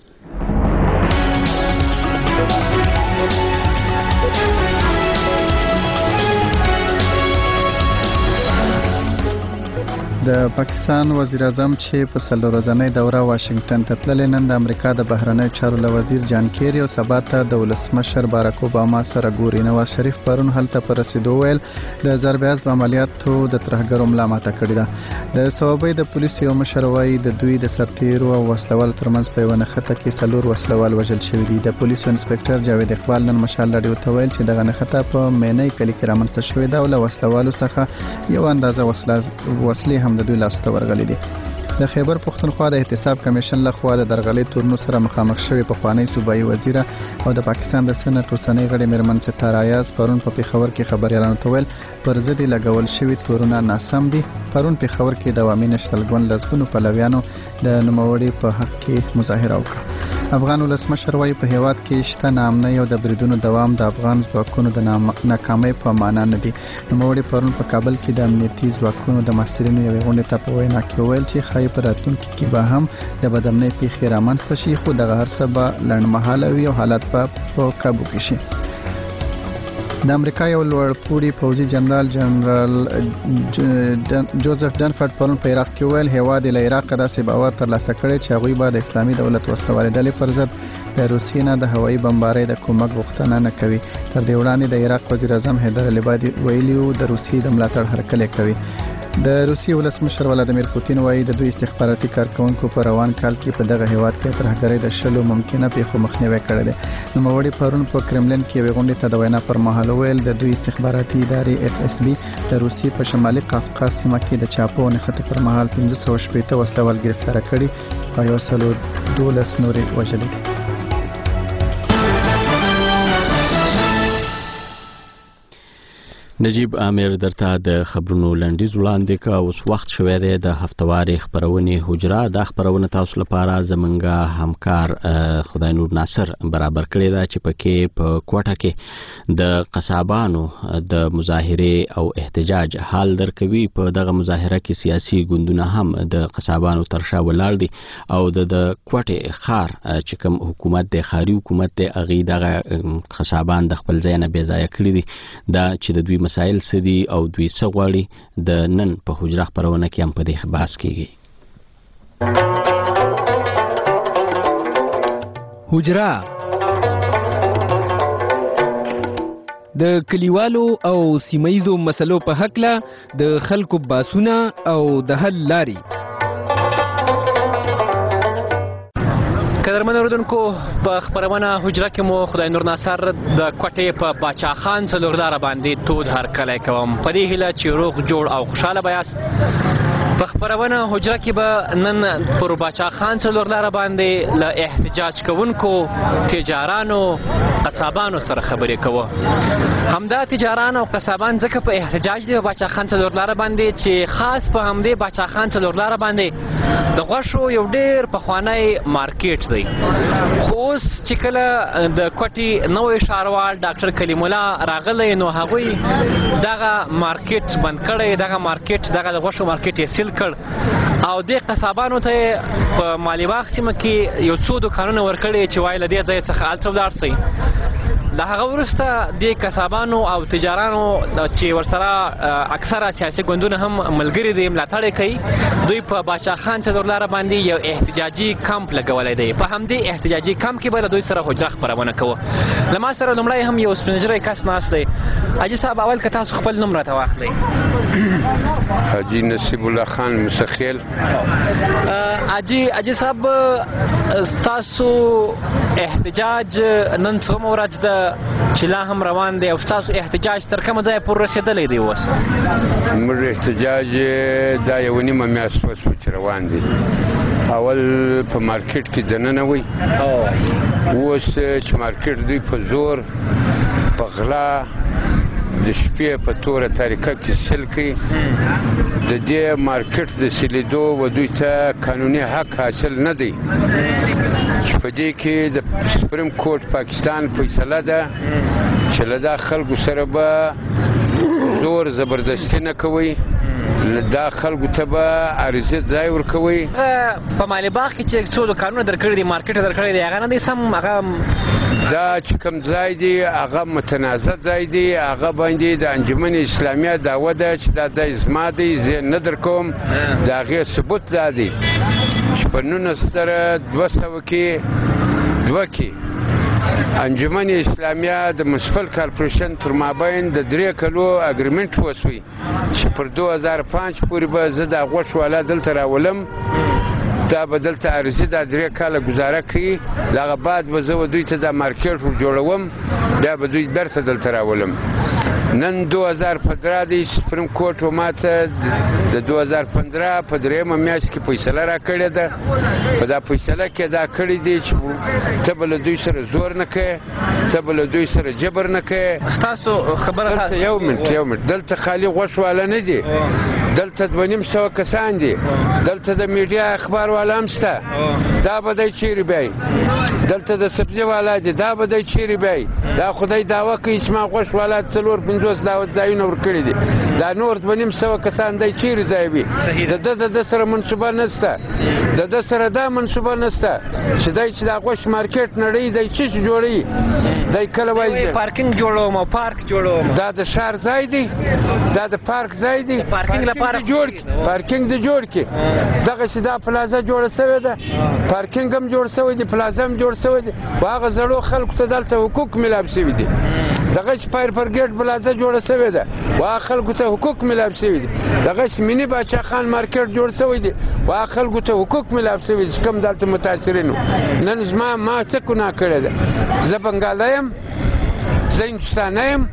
د پاکستان وزیر اعظم چې په څلور ورځنۍ دوره واشنگټن ته تللی، نن د امریکا د بهرنیو چارو له وزیر جان کیری او سبا ته د ولسمشر باراک اوباما سره ګوري. نواز شریف پرون هلته په رسیدو ویل د ضرب عضب عملیاتو د ترهګرو ملا ماته کړې ده. د صوابۍ د پولیسو یو مشر وایي د دوی د سرتیرو او وسلوالو ترمنځ په یوه نښته کې څلور وسلوال وژل شوي دي. د پولیسو انسپکټر جاوید اقبال نن مشال راډیو ته ویل چې دغه نښته په مینۍ کلي کې رامنځته شوې ده او له وسلوالو څخه یو اندازه وسلې هم د دوی لاسته ورغلي دي. د خیبر پښتونخوا د احتساب کمیشن لخوا د درغلي تورنو سره مخامخ شوی پخوانی صوبایي وزیر او د پاکستان د سنټ اوسنۍ غړي میرمن ستاره ایاز پرون په پیښور کې خبريالانو ته ویل پر ضد لګول شوی تورونه ناسم دي. پرون پیښور کې د عوامي نشنل ګوند لسګونو پلویانو د نوموړي په حق کې مظاهره وکړه. افغان ولسمشر وايي په هیواد کې شته ناامنۍ او د بریدونو دوام د افغان ځواکونو د ناکامۍ په معنا نه دي. نوموړي پرون په کابل کې د امنیتي ځواکونو د مسؤلینو یوې غونډې ته په وینا کې ویل چې ښایي په راتلونکي کې به هم د بدامنۍ پیښې رامنځته شي، خو دغه هر څه به لنډمهاله وي او حالات به په کابو کې شي. د امریکا یو لوړپوړي پوځي جنرال جنرال جوزف ډنفورد پرون په عراق کې ویل هیواد له عراق داسې باور ترلاسه کړی چې هغوی به د اسلامي دولت وسلوالې ډلې پر ضد د روسیې نه د هوایي بمبارۍ د کومک غوښتنه نه کوي. تر دې وړاندې د عراق وزیر اعظم حیدر العبادي ویلي و د روسیې د ملاتړ هرکلی کوي. د روسیې ولسمشر ولادیمیر پوتین وایي د دوی استخباراتي کارکونکو په روان کال کې په دغه هیواد کې ترهګرۍ د شلو ممکنه پیښو مخنیوی کړی دی. نوموړي پرون په کرملین کې یوې غونډې ته د وینا پر مهال ویل د دوی استخباراتي ادارې اف اس بي د روسیې په شمالي قفقاز سیمه کې د چاپو او نښتو پر مهال پنځه سوه شپېته وسلوال ګرفتار کړي او یو سل دولس نورې وژلي دي. نجیب عامر درته د خبرونو لنډیز وړاندې کا. اوس وخت شوی دی د هفتواري خبرونې حجره. دا خبرونه تاسو لپاره زمونږ همکار خدای نور ناصر برابر کړی دا چې پکې په کوټه کې د قصابانو د مظاهره او احتجاج حال درکوي. په دغه مظاهره کې سیاسي ګوندونه هم د قصابانو تر شا ولاړ دي او د کوټه خار چې کوم حکومت د خاري حکومت د اغي دغه قصابان د خپل ځای نه بې ځای کړی دي. دا چې د دوی مسائل سدي او دوی سغواړي د نن په حجره خبرونه کې هم په دې بحث کیږي. حجره د کلیوالو او سیمایزو مسلو په حق له د خلکو باسونه او د حل لاري. قدرمن اوریدونکو په خبرونه حجره کې مو خدای نور ناصر د کوټې په باچا خان څلور لاره باندې تود هرکلی کوم. په دې هیله چې روغ جوړ او خوشاله به یاست. په خبرونه حجره کې به نن پر باچا خان څلور لاره باندې له احتجاج کوونکو تجارانو قصابانو سره خبرې کوو. همدا تجاران او قصابان ځکه په احتجاج دی په باچا خان څلور لاره باندې چې خاص په همدې باچا خان څلور لاره باندې د غوښو یو ډېر پخوانی مارکیټ دی. خو اوس چې کله د کوټې نوی ښاروال ډاکټر کلیم الله راغلی نو هغوی دغه مارکیټ بند کړی. دغه مارکیټ دغه د غوښو مارکیټ یې سیل کړ او دې قصابانو ته په مالیباغ سیمه کې یو څو دوکانونه ورکړي چې وایي له دې ځای څخه هلته ولاړ شئ. د هغه وروسته د کسبانو او تجارانو چې ورسره اکثره سیاسي ګوندونه هم ملګري دي ملاتړ کوي دوی په باچا خان څلورلاره باندې یو احتجاجي کمپ لګولی دی. په همدې احتجاجي کمپ کې به د دوی سره حجره خپرونه کوو. له ما سره لومړی هم یو سپینږیری کس ناست دی. حاجي صاحب اول که تاسو خپل نوم راته واخلئ. حاجي نصیب الله خان مسخیل. حاجي حاجي صاحب ستاسو احتجاج نن څومره ورځ ده چې لا هم روان دی او ستاسو احتجاج تر کومه ځایه پورې رسېدلی دی اوس؟ موږ احتجاج دا یوه نیمه میاشت وشوه چې روان دی. اول په مارکیټ کې دننه وی، اوس چې مارکیټ دوی په زور په غلا د شپې په توره طریقه کې سیل کوي. د دې مارکیټ د سیلیدو و دوی ته قانوني حق حاصل نه دی چې په دې کې د سپریم کورټ پاکستان فیصله ده چې له دا خلکو سره به زور زبردستي نه کوي، دا خلکو ته به عرضې ځای ورکوي. په مالي باغ کې چې څو دوکانونه درکړي دي، مارکیټ درکړی دی، هغه نه دی سم؟ هغه دا چې کوم ځای دی هغه متنازع ځای دی، هغه باندې د انجمن اسلامیه دعوه ده چې دا ځای زما دی، زه نه درکوم. د هغې ثبوت دا دی چې په نولس زره دوه سوه کې دوه کې انجمن اسلامیه د منسپل کارپوریشن تر مابین د درې کلو اګریمنټ وشوی چې پر دوه هزار پنځه پورې به زه دا غوښ والا دلته راولم، دا به دلته عرضي دا درې کاله ګزاره کوي، د هغه بعد به زه دوی ته دا مارکیټ ور جوړوم، بیا به دوی بیرته دلته راولم. نن دوه هزار پندره دی، سپریم کورټ ماته د دوه هزار پندره په درېیمه میاشت کې فیصله راکړې ده. په دا فیصله کې دا کړي دي چې ته به له دوی سره زور نه کوې، ته به له دوی سره جبر نه کوې. ستاسو خبره دلته یو منټ یو منټ دلته خالي غوښ والا نه دي، دلته دوه نیم سوه کسان دي، دلته د میډیا اخبار والا هم شته، دا به دی چیرې بیایي. دلته د سبزي والا دي، دا به دی چیرې بیایي. دا خدای دعوه کوي چې ما غوښ والا څلور پنځوس دعوت ځایونه ورکړي دي، دا نور دوه نیم سوه کسان دی چیرې ځای وي؟ د ده د ده سره منصوبه نشته، د ده سره دا منصوبه نشته چې دی چې دا غوښ مارکیټ نړۍ دی څه چې جوړوي. دی کله وایي پارکینګ جوړوم او پارک جوړوم. دا د ښار ځای دی، دا د پارک ځای دی، پارکینګ لپاره جوړ کړي، پارکینګ د جوړ کړي. دغسې دا پلازه جوړه شوې ده، پارکینګ هم جوړ شوی دی، پلازه هم جوړ شوی دی، خو هغه زړو خلکو ته دلته حقوق میلاف شوي دي. دغه چې فایر برګیډ پلازه جوړه شوې ده، هغه خلکو ته حقوق میلاف شوي دي. دغه چې مینی باچا خان مارکیټ جوړ شوی دی، هغه خلکو ته حقوق میلاف شوي دي چې کوم دلته متاثرین وو. نن زما ما څه ګناه کړې ده؟ زه بنګالی یم، زه هندوستانی یم،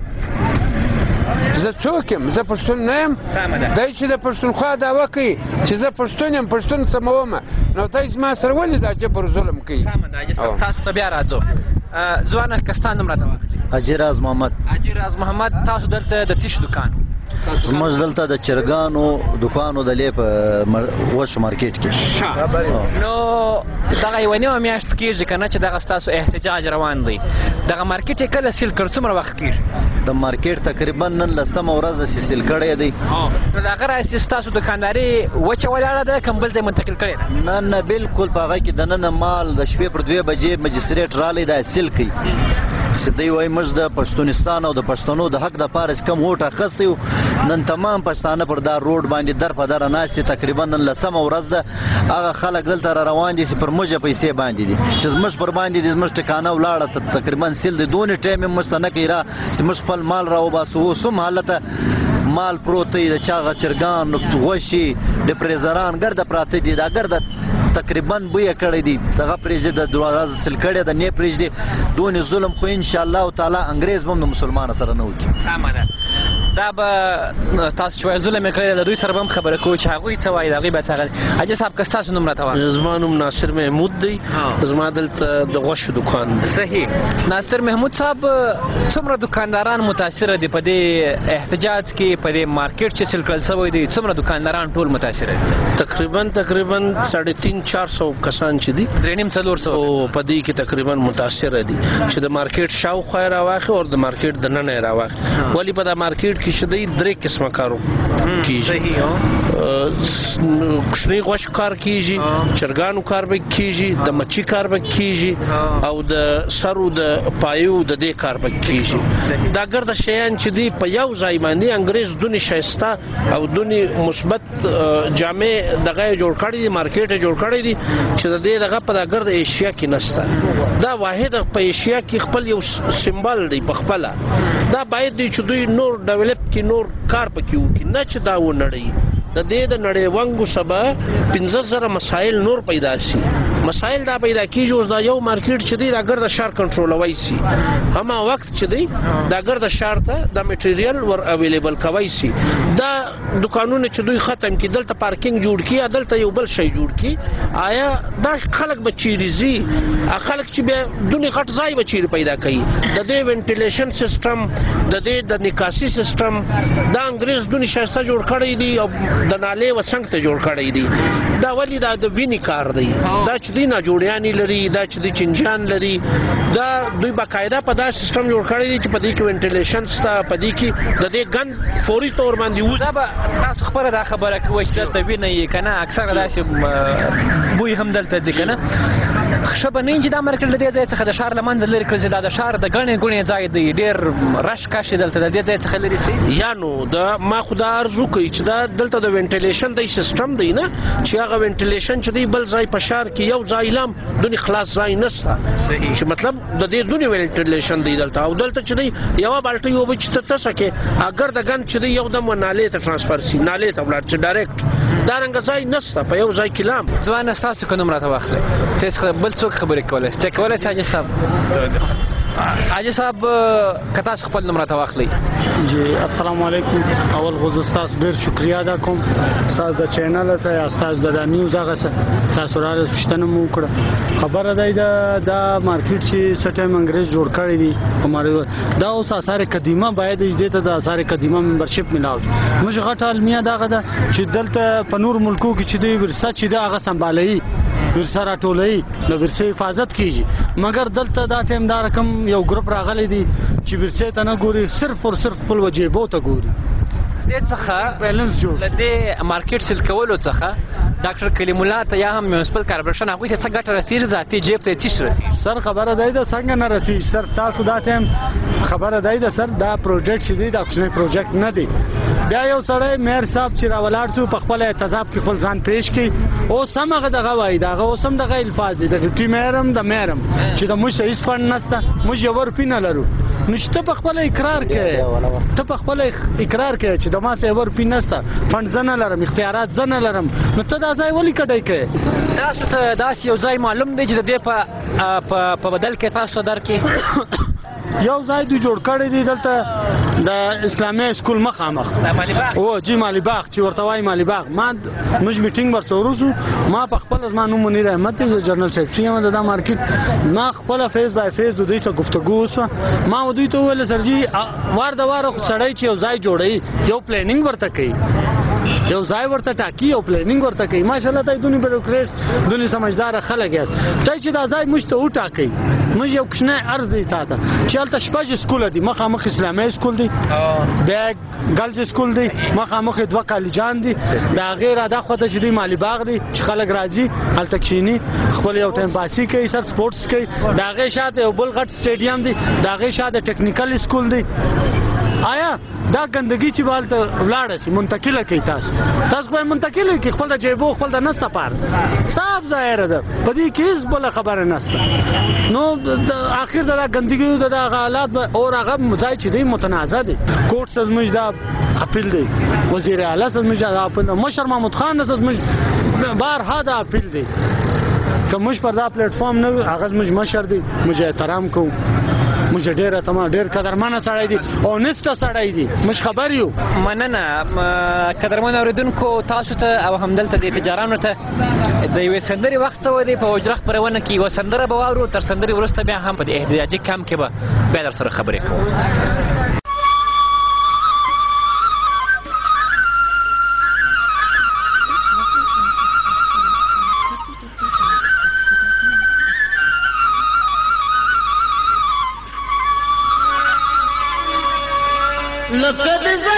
زه څوک یم؟ زه پښتون نه یم. دی چې د پښتونخوا دعوه کوي چې زه پښتون یم، پښتون سمومه، نو دی زما سره ولې دا جبر ظلم کوي؟ تاسو ته بیا راځو. ځوانه که ستا نوم راته واخلي. حاجي راز محمد. حاجي راز محمد، تاسو دلته د څه شي دوکان؟ زموږ دلته د چرګانو دوکانو د لې په وښ مارکیټ کې. نو دغه یوه نیمه میاشت کېږي که نه چې دغه ستاسو احتجاج روان دی. دغه مارکیټ یې کله سیل کړ؟ څومره وخت کېږي؟ د مارکیټ تقریبا نن لسمه ورځ د سیل کړی دی. نو د هغه راځي ستاسو دوکانداري وچه ولاړه ده که بل ځای منتقل کړې ده؟ نه نه بالکل په هغه کې دننه مال د شپې پر دوې بجې مجسټریټ رالی دا سیل کوي چې دوی وایي موږ د پښتونستان او د پښتنو د حق دپاره چې کوم ووټ اخیستی و، نن تمام پښتانه پر دا روډ باندې در په دره ناست دي. تقریبا نن لسمه ورځ ده، هغه خلک دلته را روان دي چې پر موږ پیسې باندې دي، چې زموږ پر باندې دي، زموږ ټکانه ولاړه تقریبا سیل دی. دونې ټایم یې موږ ته نه کوي را چې موږ خپل مال را وباسو. اوس هم حالته مال پروت دی، د چا هغه چرګان، غوښې، ډپریزران ګرده پراته دي، دا ګرده تقریبا بویه کړی دي. دغه پرېږدي د دروازه سیل کړی ده، نه پرېږدي. دونې ظلم خو انشاءالله تعالی انګریز به هم د مسلمانه سره نه وکړي. سمه ده. دا به تاسو چې وایي ظلم یې کړی، د دوی سره به هم خبره کوو چې هغوی څه وایي، د هغوی به څه غږ. حاجي صاحب که ستاسو نوم راته وایي. زما نوم ناصر محمود دی، زما دلته د غوښو دوکان دی. صحیح. ناصر محمود صاحب، څومره دوکانداران متاثره دي په دې احتجاج کې، په دې مارکیټ چې سیل کړل شوی دی؟ څومره دوکانداران ټول متاثره دي؟ تقریبا تقریبا ساڑھے تین چار سو کسان چې دي، درې نیم څلور سوه، او په دې کې تقریبا متاثره دي چې د مارکیټ شاوخوا یې راواخلي او د مارکیټ دننه یې راواخلي. ولې په دا مارکیټ مارکیټ کې شدي درې قسمه کارو کیږي کوشنی غوښ کار کیږي چرګانو کار به کیږي د مچي کار به کیږي او د سرو د پایو د دې کار به کیږي دا ګرد شیان چې دی په یو ځای باندې انګريز دونی شایسته او دونی مثبت جامع دغه جوړ کړی دی مارکیټ جوړ کړی دی چې د دې دغه په دغه د ایشیا کې نشته دا واحد په ایشیا کې خپل یو سمبل دی په خپل دا باید دی چې دوی نور ډیولپ کې نور کار پکې وکړي نه چې دا و نړۍ د دې د نړۍ وانګو سبا پنځه زره مسایل نور پیدا شي مسایل دا پیدا کیږي اوس دا یو مارکیټ چې دی دا ګرد شهر کنټرولوي سي هما وخت چې دی دا ګرد شهر ته د میټیریل ور اویلیبل کوي سي دا دکانونه چې دوی ختم کی دلته پارکینګ جوړ کی دلته یو بل شی جوړ کی آیا دا خلک بچی زی خلک چې به دونی غټ ځای بچی پیدا کوي د دې وینټیلیشن سیستم د دې د نکاسي سیستم دا انګريز دونی شایسته جوړ کړی دی او د نالې وسنګ ته جوړ کړی دی دا ولی دا د ویني کار دی دا چې دی نه جوړیانی لري دا چې دی چنجان لري دا دوی باقاعده په دا سیستم جوړ کړی دی چې په دې کې وینټیلیشن ستا په دې کې د دې ګن فوري تور باندې وځي دا تاسو خبره دا خبره کوي چې دلته ویني کنه اکثر داسې بوی هم دلته ځي کنه خشبه نه چې دا مارکیټ لدی ځای څخه د شهر لمنځ لري کړل چې دا د شهر د غنې غنې ځای دی ډیر رش کاش دلته د دې ځای څخه لري سي یا نو دا ما خدا ارزو کوي چې دا دلته د وینټیلیشن د سیستم دی نه چې هغه وینټیلیشن چې دی بل ځای په شهر کې یو ځای لام دونی خلاص ځای نشته چې مطلب د دې دونی وینټیلیشن دی دلته او دلته چې دی یو بالټي یو بچ ته تسکه اگر د غن چې دی یو د نالې ته ترانسفر سي نالې ته ولر چې ډایرکټ دا رنګ ځای نشته په یو ځای کې لام ځوان تاسو کوم راته واخلې تاسو بل څوک خبرې کولای چې کولای شي صاحب حاجی صاحب کتا خپل نمبر ته واخلي جی السلام علیکم اول غوږ استاد ډیر شکریا ادا کوم استاد د چینل سره استاد د نیوز هغه تاسو راځي پښتنه مو کړه خبره دی دا د مارکیټ چې سټیم انګريز جوړ کړی دی هماره دا اوس اثر قدیمه باید دې ته د اثر قدیمه ممبرشپ ملاوي موږ غټ علمیا دغه دا چې دلته په نور ملکو کې چې دی ورسره چې دا هغه سمبالي ورسره ټولې نو ورسره حفاظت کیږي مګر دلته دا ټیم دا رقم یو ګروپ راغلی دی چې ورسره ته نه ګوري صرف او صرف خپل وجيبو ته ګوري دې څخه بیلانس جوړ لدې مارکیټ سل کولو څخه ډاکټر کلیم الله ته یا هم میونسپل کارپوریشن هغه څه ګټه رسیږي ذاتي جیب ته چی رسیږي سر خبره دی دا څنګه نه رسیږي سر تاسو دا ټیم خبره دی دا سر دا پروجیکټ چې دی دا کوم پروجیکټ نه دی بیا یو سړی میر صاحب چې راولاړ شو په خپل اعتزاب کې خپل ځان پیش کړي او سمغه دغه وای دا او سم دغه الفاظ دي د ډیپټي میرم د میرم چې د مو هیڅ فند نشته مو یو ور پینه لرو نشته په خپل اقرار کې ته په خپل اقرار کې چې د ما سه ور پینه نشته فند زنه لرم اختیارات زنه لرم نو ته دا ځای ولي کډای کې تاسو ته داس یو ځای معلوم دی چې د دې په په بدل کې تاسو درکې یو ځای دوی جوړ کړی دی دلته د اسلامي سکول مخامخ او جی مالی باغ چې ورته وای مالی باغ ما موږ میټینګ ورته ورسو ما په خپل ځمانو منیر احمد ته جنرال سیکریټری هم د مارکیټ ما خپل فیس بای فیس د دوی ته گفتگو وسو ما دوی ته ویل سرجی وار د واره سړی چې یو ځای جوړي یو پلانینګ ورته کوي یو ځای ورته ټاکی او پلانینګ ورته کوي ماشاءالله تاسو دونی بیروکریټس دونی سمجھدار خلک یاست تاسو چې دا ځای مشته وټاکئ موږ یو کښنه عرض دی تاسو چې البته شپږ سکول دي مخامخ اسلامي سکول دي بیگ ګلز سکول دي مخامخ دوه کالجان دي دا غیر ادا خو ته چې دی مالی باغ دي چې خلک راځي البته کښینی خپل یو ټایم پاسي کوي سر سپورتس کوي دا غیر شاته یو بل غټ سټیډیم دي دا غیر شاته ټیکنیکل سکول دي آیا دا ګندګي چې بالته ولاړ شي منتقله کوي تاسو تاسو په منتقله کې خپل د جيبو خپل د نسته پار صاحب ظاهر ده په دې کې هیڅ بل خبره نشته نو اخر دا ګندګي د حالات او هغه ځای چې دی متنازع دي کوټ سزمج دا اپیل دی وزیر اعلی سزمج دا اپیل مشر محمود خان سزمج بار هدا اپیل دی کوم پر دا پلیټ فارم نه هغه مج مشر دی مجه احترام کوم مجھے ډیر اتما ډیر قدرمنه سړی دی او نسته سړی دی مش خبر یو مننه قدرمن اوریدونکو تاسو ته او همدلته د تجارانو ته د یو سندري وخت و دی په وجره خبرونه کې و سندره به واورو تر سندري ورسته بیا هم په احتیاجي کم کې به بیا در سره خبرې کوو لقد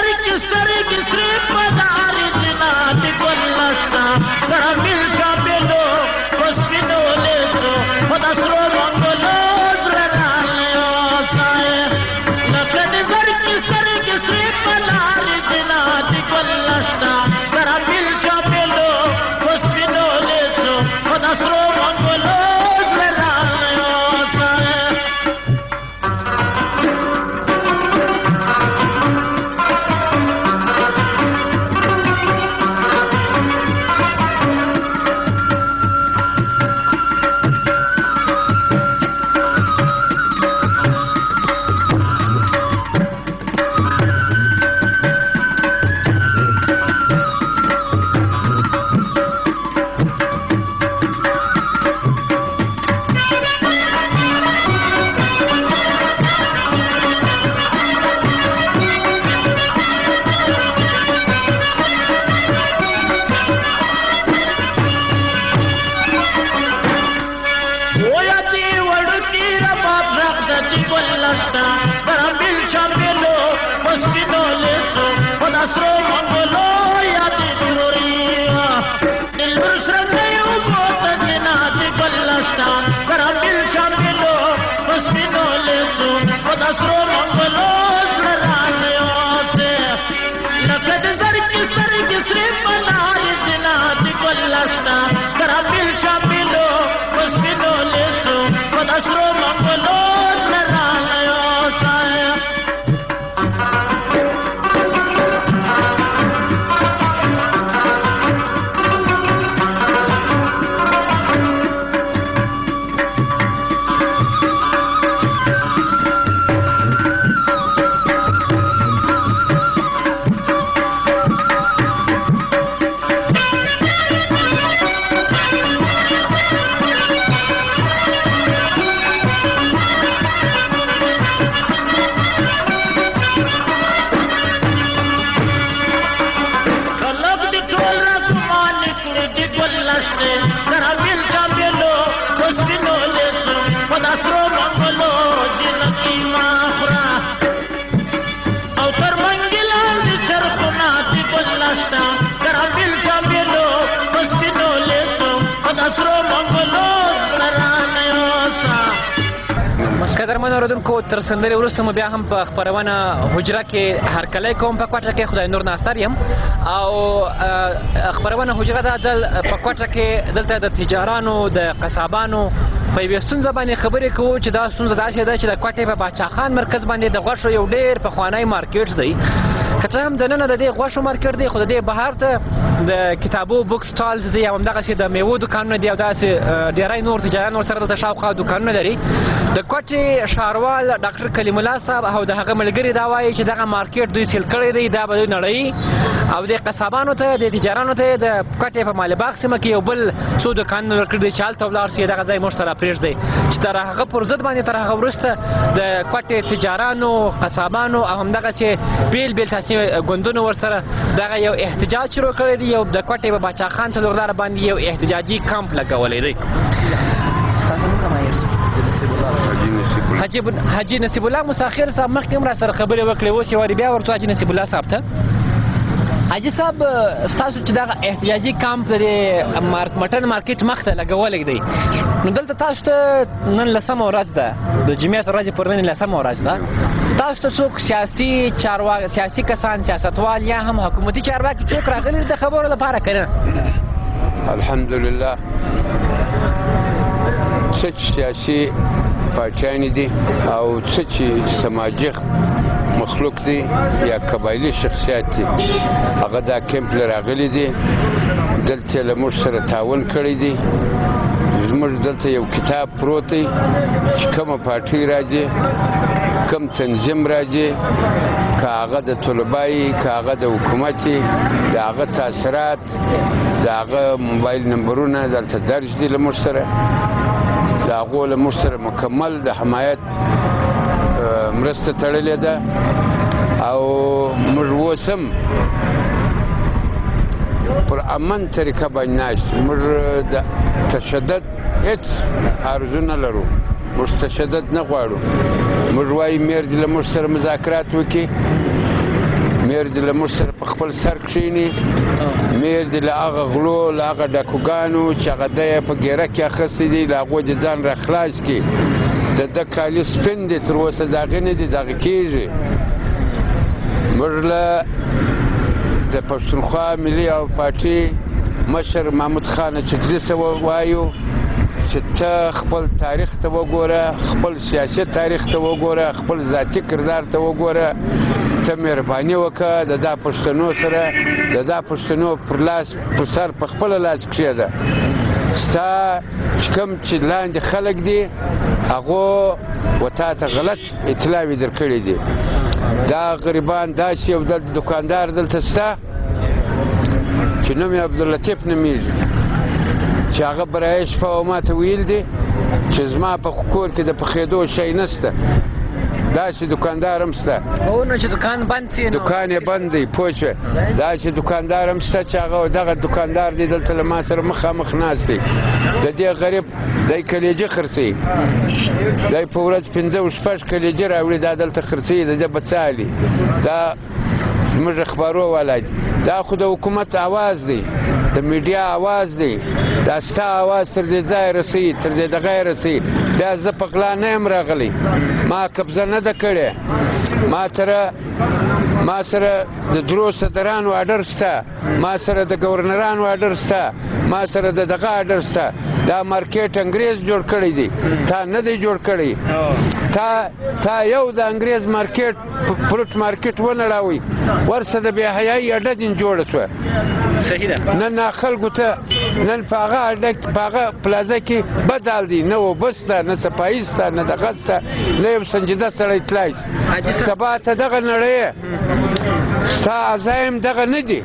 قدرمن اوریدونکو تر سندرې وروسته مو بیا هم په خپرونه حجره کې هرکلی کوم په کوټه کې خدای نور ناصر یم او خپرونه حجره دا ځل په کوټه کې دلته د تجارانو د قصابانو په یوې ستونزه باندې خبرې کوو چې دا ستونزه داسې ده چې د کوټې په باچا خان مرکز باندې د غوښو یو ډېر پخوانی مارکیټ دی که څه هم دننه د دې غوښو مارکیټ دی خو د دې بهر ته د کتابو بوک سټالز دي او همدغسې د میوو دوکانونه دي او داسې ډېری نور تجاران ورسره دلته شاوخوا دوکانونه لري د کوټې ښاروال ډاکټر کلیم الله صاحب او د هغه ملګري دا وایي چې دغه مارکیټ دوی سیل کړی دی دا به دوی نړوي او د قصابانو ته د تجارانو ته د کوټې په مالباغ سیمه کې یو بل څو دوکانونه ورکړي دي چې هلته ولاړ سي دغه ځای موږ ته راپرېږدي چې تر هغه پر ضد باندې تر هغه وروسته د کوټې تجارانو قصابانو او همدغسې بیل بیل سیاسي ګوندونو ورسره دغه یو احتجاج شروع کړی دی یو د کوټې په باچا خان څلورلاره باندې یو احتجاجي کمپ لګولی دی حاجي نصیب الله مساخر صاحب مخکې هم را سره خبرې وکړې اوس یې وارې بیا ورته حاجي نصیب الله صاحب ته حاجي صاحب ستاسو چې دغه احتجاجي کمپ د مټن مارکیټ مخ ته لګولی دی نو دلته تاسو ته نن لسمه ورځ ده د جمعیت ورځې پر نن لسمه ورځ ده تاسو ته څوک سیاسي چارواکي سیاسي کسان سیاستوال یا هم حکومتي چارواکي څوک راغلي د خبرو لپاره که نه الحمدلله څه چې سیاسي پارټیانې دي او څه چې سماجي مخلوق دي یا قبایلي شخصیات دي هغه دا کمپ له راغلي دي دلته له موږ سره تعاون کړی دی زموږ دلته یو کتاب پروت دی چې کومه پارټي راځي کوم تنظیم راځي که هغه د طلبایي که هغه د حکومتي د هغه تاثیرات د هغه موبایل نمبرونه دلته درج دي له موږ سره د هغو له موږ سره مکمل د حمایت مرسته تړلې ده او موږ اوس هم پر امن طریقه باندې ناست موږ د تشدد هېڅ آرزو نه لرو موږ تشدد نه غواړو موږ وایو میر دې له موږ سره مذاکرات وکړي میر دې له موږ سره په خپل سر کښېني، میر دې له هغه غلو له هغه ډاکوګانو چې هغه ده یې په ګیره کې اخیستی دي له هغو دې ځان را خلاص کړي. د ده کالي سپین دي، تر اوسه د هغې نه دي دغه کېږي. موږ له د پښتونخوا ملي او پارټي مشر محمود خان چکزي څه وایو چې ته خپل تاریخ ته وګوره، خپل سیاسي تاریخ ته وګوره، خپل ذاتي کردار ته وګوره، ته مهرباني وکړه د دا پښتنو سره د دا پښتنو پر لاس پر سر په خپله لاس کښېږده. ستا چې کوم چې لاندې خلک دي هغو و تا ته غلط اطلاعې درکړې دي. دا غریبان داسې یو دلته دوکاندار دلته شته چې نوم یې عبداللطیف نومیږي، چې هغه برایه شپه او ما ته ویل دي چې زما په کور کې د پخېدو شی نشته. داسې دوکاندار هم شته. او نو چې دوکان بند سي نو دوکان یې بند دی، پوه شوې. داسې دوکاندار هم شته چې هغه دغه دوکاندار دی دلته له ما سره مخامخ ناست دی. د دې غریب دی کلیجې خرڅوي، دی په ورځ پنځه شپږ کلیجې راوړي، دا دلته خرڅوي، د دې به څالي. دا زموږ اخبارو والا دی. دا خو د حکومت اواز دی، د میډیا اواز دی. دا ستا اواز تر دې ځایه رسوي، تر دې دغه یې رسوي. بیا زه په غلا نه یم راغلی، ما قبضه نه ده کړې. ما سره ما سره د درو صدرانو اډر شته، ما سره د ګورنرانو اډر شته، ما سره د دغه اډر شته. دا مارکیټ انګریز جوړ کړی دی، تا نه دی جوړ کړی. تا تا یو د انګریز مارکیټ فروټ مارکیټ ونړاوی، ورسه د بې حیایي اډه دین جوړه شوه. صحیح ده. نن خلکو ته نن په هغه اډه په هغه پلازه کې بد حال دی، نه اوبه شته، نه صفایي شته، نه دغه شته، نه یو سنجیده سړی تلای شي. سبا ته دغه نړۍ ستا عزایم دغه نه دي،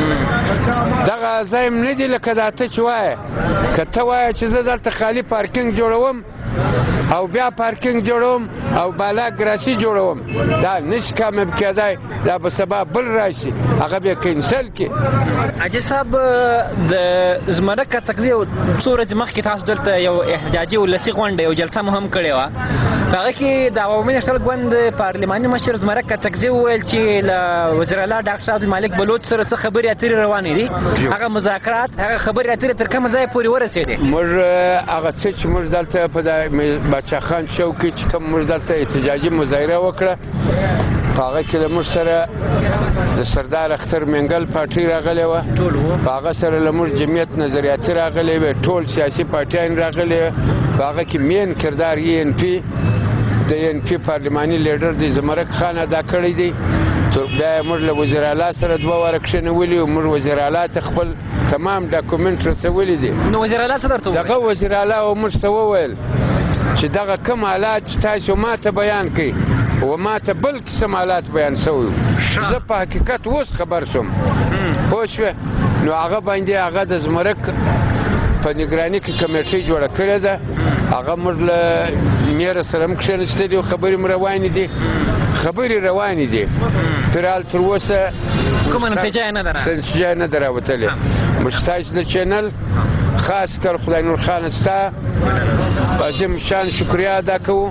دغه عزایم نه دي لکه دا ته چې وایې. که ته وایې چې زه دلته خالي پارکینګ جوړوم او بیا پارکینګ جوړوم او بالا ګراسي جوړوم، دا نشي کامیاب کېدای. دا به سبا بل راشي، هغه به کینسل کړي. حاجي صاحب د زمرک کڅکزي څو ورځې مخکې تاسو دلته یو احتجاجي ولسي غونډه یو جلسه مو هم کړې وه. په هغه کې د عوامي نېشنل ګوند پارلماني مشر زمرک کڅکزي وویل چې له وزیر اعلی ډاکټر عبدالمالک بلوچ سره څه خبرې اترې روانې دي، هغه مذاکرات هغه خبرې اترې تر کومه ځایه پورې ورسېدې؟ موږ هغه څه چې موږ دلته په باچا خان چوک کې چې کوم موږ دلته احتجاجي مظاهره وکړه، په هغه کې له موږ سره د سردار اختر منګل پارټي راغلی وه، په هغه سره له موږ جمعیت نظریاتي راغلی وې، ټول سیاسي پارټیان راغلي وې. په هغه کې مین کردار ای ان پي د ای ان پي پارلماني لیډر دی زمرک خان ادا کړی دی. بیا یې موږ له وزیر اعلی سره دوه واره کښېنولي وو. موږ وزیر اعلی ته خپل تمام ډاکومنټ رسولی دي. نو وزیر اعلی څه درته وویل؟ دغه وزیر اعلی او موږ ته وویل چې دغه کوم حالات چې تاسو ما ته بیان کړئ و ما ته بل قسم حالات بیان شوي، زه په حقیقت اوس خبر شوم، پوه شوې. نو هغه باندې هغه د زمرک په نګراني کې کمیټۍ جوړه کړې ده، هغه موږ له میره سره هم کښېنستلي وو، خبرې م روانې دي، خبرې روانې دي. فعال تر اوسه کومه نتیجه یې نه ده نتیجه نه ده راوتلې. موږ ستاسو د چینل خاص کر خدای نور خان ستا عظیم شان شکریه ادا کوو.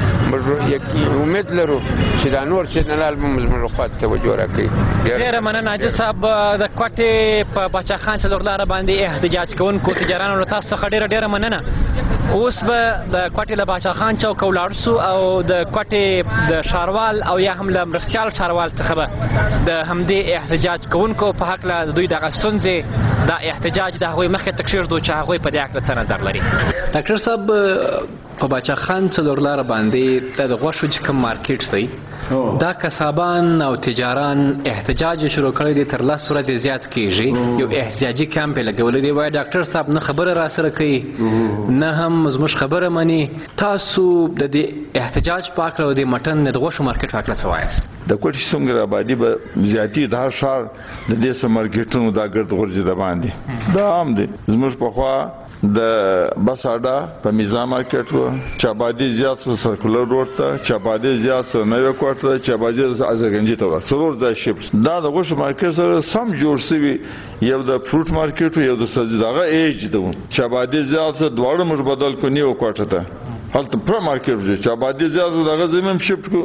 امید لرو چې دا نور چینلان به زموږ خوا ته توجه راکړي. ډېره مننه حاجي صاحب. د کوټې په باچا خان څلور لاره باندې احتجاج کوونکو تجارانو له تاسو څخه ډېره ډېره مننه. اوس به د کوټې له باچا خان چوک ولاړ سو او د کوټې د ښاروال او یا هم له مرستیال ښاروال څخه به د همدې احتجاج کوونکو په هکله د دوی دغه ستونزې دا احتجاج د هغوی مخې ته کښېږدو چې هغوی په دې هکله څه نظر لري. ډاکټر صاحب په باچا خان څلور لاره باندې د غوښو چې کوم مارکیټ دی دا کسابان او تجاران احتجاج شروع کړی دی، تر لس ورځې زیات کېږي. یو احتجاجي کیمپ یې لګولی دی. وایي ډاکټر صاحب نه خبره را سره کوي نه هم زموږ خبره مني. تاسو د دې احتجاج په هکله او د مټن د غوښو مارکیټ په هکله څه وایاست؟ د کوټې څومره آبادي به زیاتي د هر ښار د دې څه مارکیټونو دا ګرد غورځي د باندې دا عام دی. زموږ پخوا د بس اډه په میزان مارکیټ و، چې آبادي زیات سره سرکولر روډ ته، چې آبادي زیات سره نوی کوټ ته، چې آبادي ازرګنجي ته وه، څلور ځای شیپس. دا د غوښو مارکیټ سره سم جوړ شوي. یو د فروټ مارکیټ و، یو د سبزي دغه ایج ده و، چې آبادي زیات سره دواړه موږ بدل کړو نیو کوټه ته. هلته پوره مارکیټ و چې آبادي زیات دغه ځای هم شفټ کړو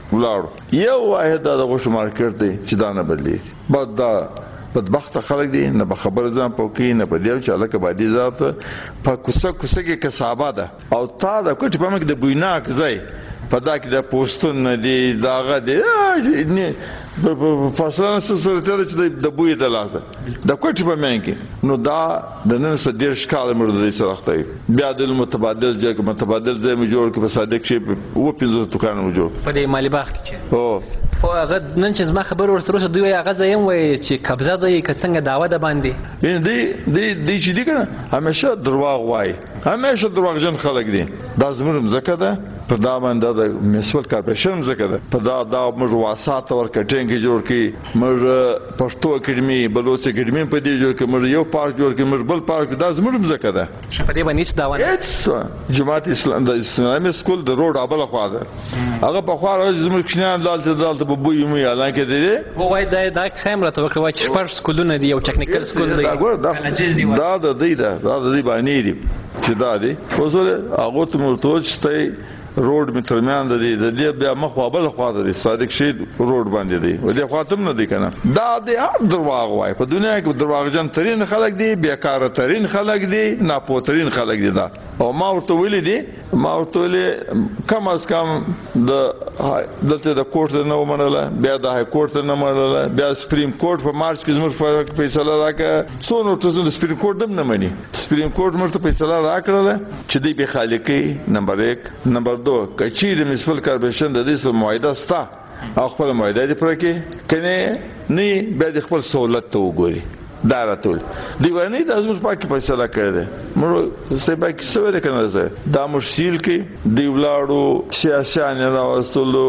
ولاړو یو واحد د غوښه مارکیټ دی چې دا نه بدلیږي بس دا بدبخت خلک دي نه به خبر ځان پوکي نه په دیو چې الکه باندې ذات په کوڅه کوڅه کې کسابه ده او تا د کوټ په مګ د بویناک ځای په دا کې د پوسټون نه دی داغه دی نه په فاصله سره تر چې د بوی د لاسه د کوټ په مګ کې نو دا د نن څه ډیر ښکار مرده دي سره راځي بیا د متبادل ځکه متبادل ځای مو جوړ کې په صادق شي و پنځه دکان مو جوړ په دې مالی باغ کې هو خو هغه نن چې زما خبر ورسره دوی هغه ځایم وای چې قبضه دی که څنګه داوا ده باندې بین دی دی دی چې دی کنه همیشه درواغ وای همیشه دروغجن خلک دي دا زموږ مزکه ده په دا باندې د میسول کارپوریشن مزکه ده په دا دا موږ واسات ورکټینګ جوړ کی موږ پښتو اکیډمي بلوچ اکیډمي په دې جوړ کې موږ یو پارک جوړ کې موږ بل پارک دا زموږ مزکه ده په دې باندې څه داوا جماعت اسلام د اسلامي سکول د روډ ابل خوا ده هغه په خوا زموږ کښنان دالته دالته په بوی مې اعلان کې دي وای دا دا سم راته وکړه چې شپږ سکولونه دي او ټیکنیکل سکول دی دا دا د دې دا د دې باندې دي چې دا دي اوسره هغه ته مرتوج ستای روډ می ترمیان د دې د دې بیا مخوابل خوا د صادق شید روډ باندې دی و دې خاطر نه دی کنه دا د هر درواغ وای په دنیا کې دروغجن ترين خلک دي بیکاره ترين خلک دي ناپوترین خلک دي دا او ما ورته ویلي دي ما ورته ویلي کم از کم د دلته د کورټ نه ومنله بیا د های کورټ نه ومنله بیا سپریم کورټ په مارچ کې زموږ فیصله راکړه څونو ټول سپریم کورټ هم نه مني سپریم کورټ مرته فیصله راکړه چې دی به خالقي نمبر یک نمبر دو کچې د میونسپل کارپوریشن د دې سره معاهده ستا او خپل معاهده دې پر کې کنه نه بیا د خپل سہولت ته وګوري دا راټول دیوانه د ازموږ پاکي فیصله کړی دی مړ څه به کې څه وکړنه زه دا مشکل کې دی ولاړو سیاسيان راوستلو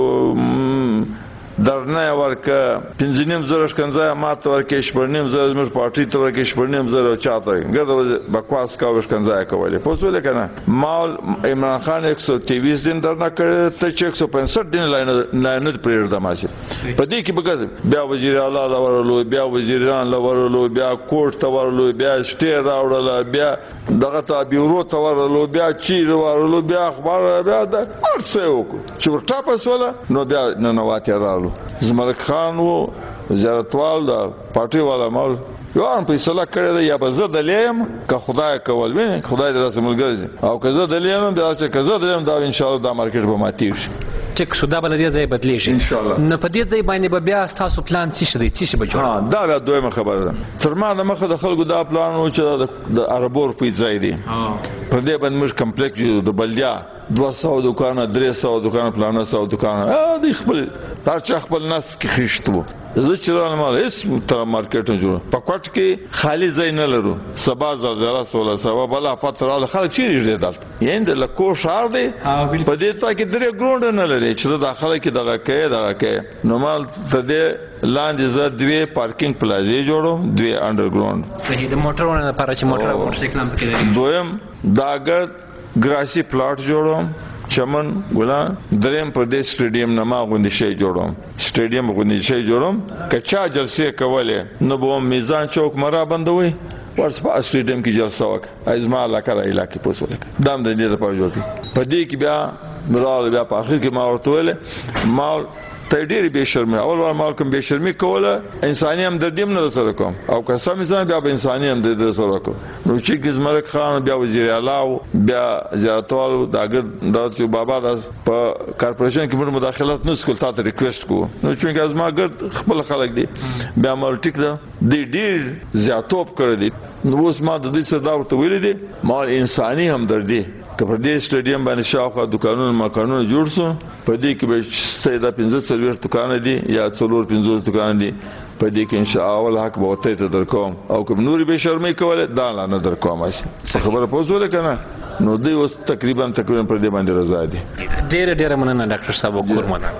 درنه ورکه پنځنیم زره شکنځه ماته ورکه شپږنیم زره زموږ پارټي ته ورکه شپږنیم زره چاته ګرځو بکواس کاوه شکنځه کولې پوسول کنه مال عمران خان یک سو تیئیس دن درنه کړ ته چې یک سو پنځه دن لاین لاین پرېړ دماشه په دې کې بګز بیا وزیر اعلی لورلو بیا وزیران لورلو بیا کوټ ته ورلو بیا شټه راوړل بیا دغه ته بیورو ته ورلو بیا چیر ورلو بیا اخبار بیا د ارڅه وکړو چې ورټا پسوله نو بیا ننواته راغلو زمرک خان وو وزارتوال دا پارټي والا مال یو ان فیصله کړی دی یا به زه دلیم که خدای کول ویني خدای دې رسمل ګرځي او که زه دلیم دا چې که زه دلیم دا ان شاء الله دا مارکیټ به ماتي شي چې سودا بل دې ځای بدلی شي ان شاء الله نه په دې ځای باندې به بیا تاسو پلان څه شي څه به جوړ ها دا بیا دویمه خبره ده تر ما د مخه د خلکو دا پلان و چې د عربور په ځای دی پر دې باندې موږ کمپلیکس د بلدیا دوه سوه دکانه درې سوه دکانه پلانه سوه دکانه ا د خپل تر چا خپل ناس کې خښتو زه چې رانه مال هیڅ تر مارکیټ جوړ په کوټ کې خالی ځای نه لرو سبا زلزلہ سوله سبا بلا فتره خلک چیرې دلته یین د لکو شهر دی په دې تا کې درې ګروند نه لري چې داخله کې دغه کې دغه کې نورمال ته دې لاندې زه دوی پارکینګ پلازې جوړو دوی انډرګراوند صحیح د موټرونو لپاره چې موټر موټرسایکل هم پکې لري دویم داګر ګراسي پلاټ جوړوم چمن ګلان دریم پردیش سټیډیم نما غوندي شي جوړوم سټیډیم غوندي شي جوړوم کچا جلسه کوله نو به میزان چوک مرا بندوي ورس په سټیډیم کې جلسه وک ازما علاقه را علاقه پوسول دام د دې لپاره جوړ کی په دې کې بیا مراد بیا په اخر کې ما ورته ویل ما ته ډېری به شرمه اول ور مالکم به شرمي کوله انساني هم د دې نه سره کوم او قسم انسان بیا به انساني هم د دې سره کوم نو چې ګزمرک خان بیا وزیر اعلی بیا زیاتوال داګر د بابا د په کارپوریشن کې موږ مداخلت نه سکول تاسو ریکوست کو نو چې از ما ګر خپل خلک دي بیا مال ټیک ده د ډېر زیاتوب کړی دي نو اوس ما د دې سره دا ورته ویل دي مال انساني هم دردي که پر دې سټیډیم باندې شاوخوا دکانونه مکانونه جوړ سو په دې کې به سیدا پنځه څلور دکان دي یا څلور پنځه دکان دي په دې کې ان شاء الله حق به وته ته درکوم او کوم نور به شرمې کوله دا نه درکوم شي خبره پوسوله کنه نو دوی اوس تقریبا تقریبا پر دې باندې رضا دي ډېر ډېر مننه ډاکټر صاحب کورمنه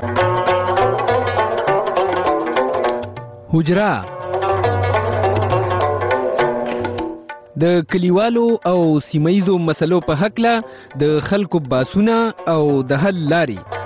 حجره د کلیوالو او سیمایزو مسلو په حق له د خلکو باسونه او د حل لاري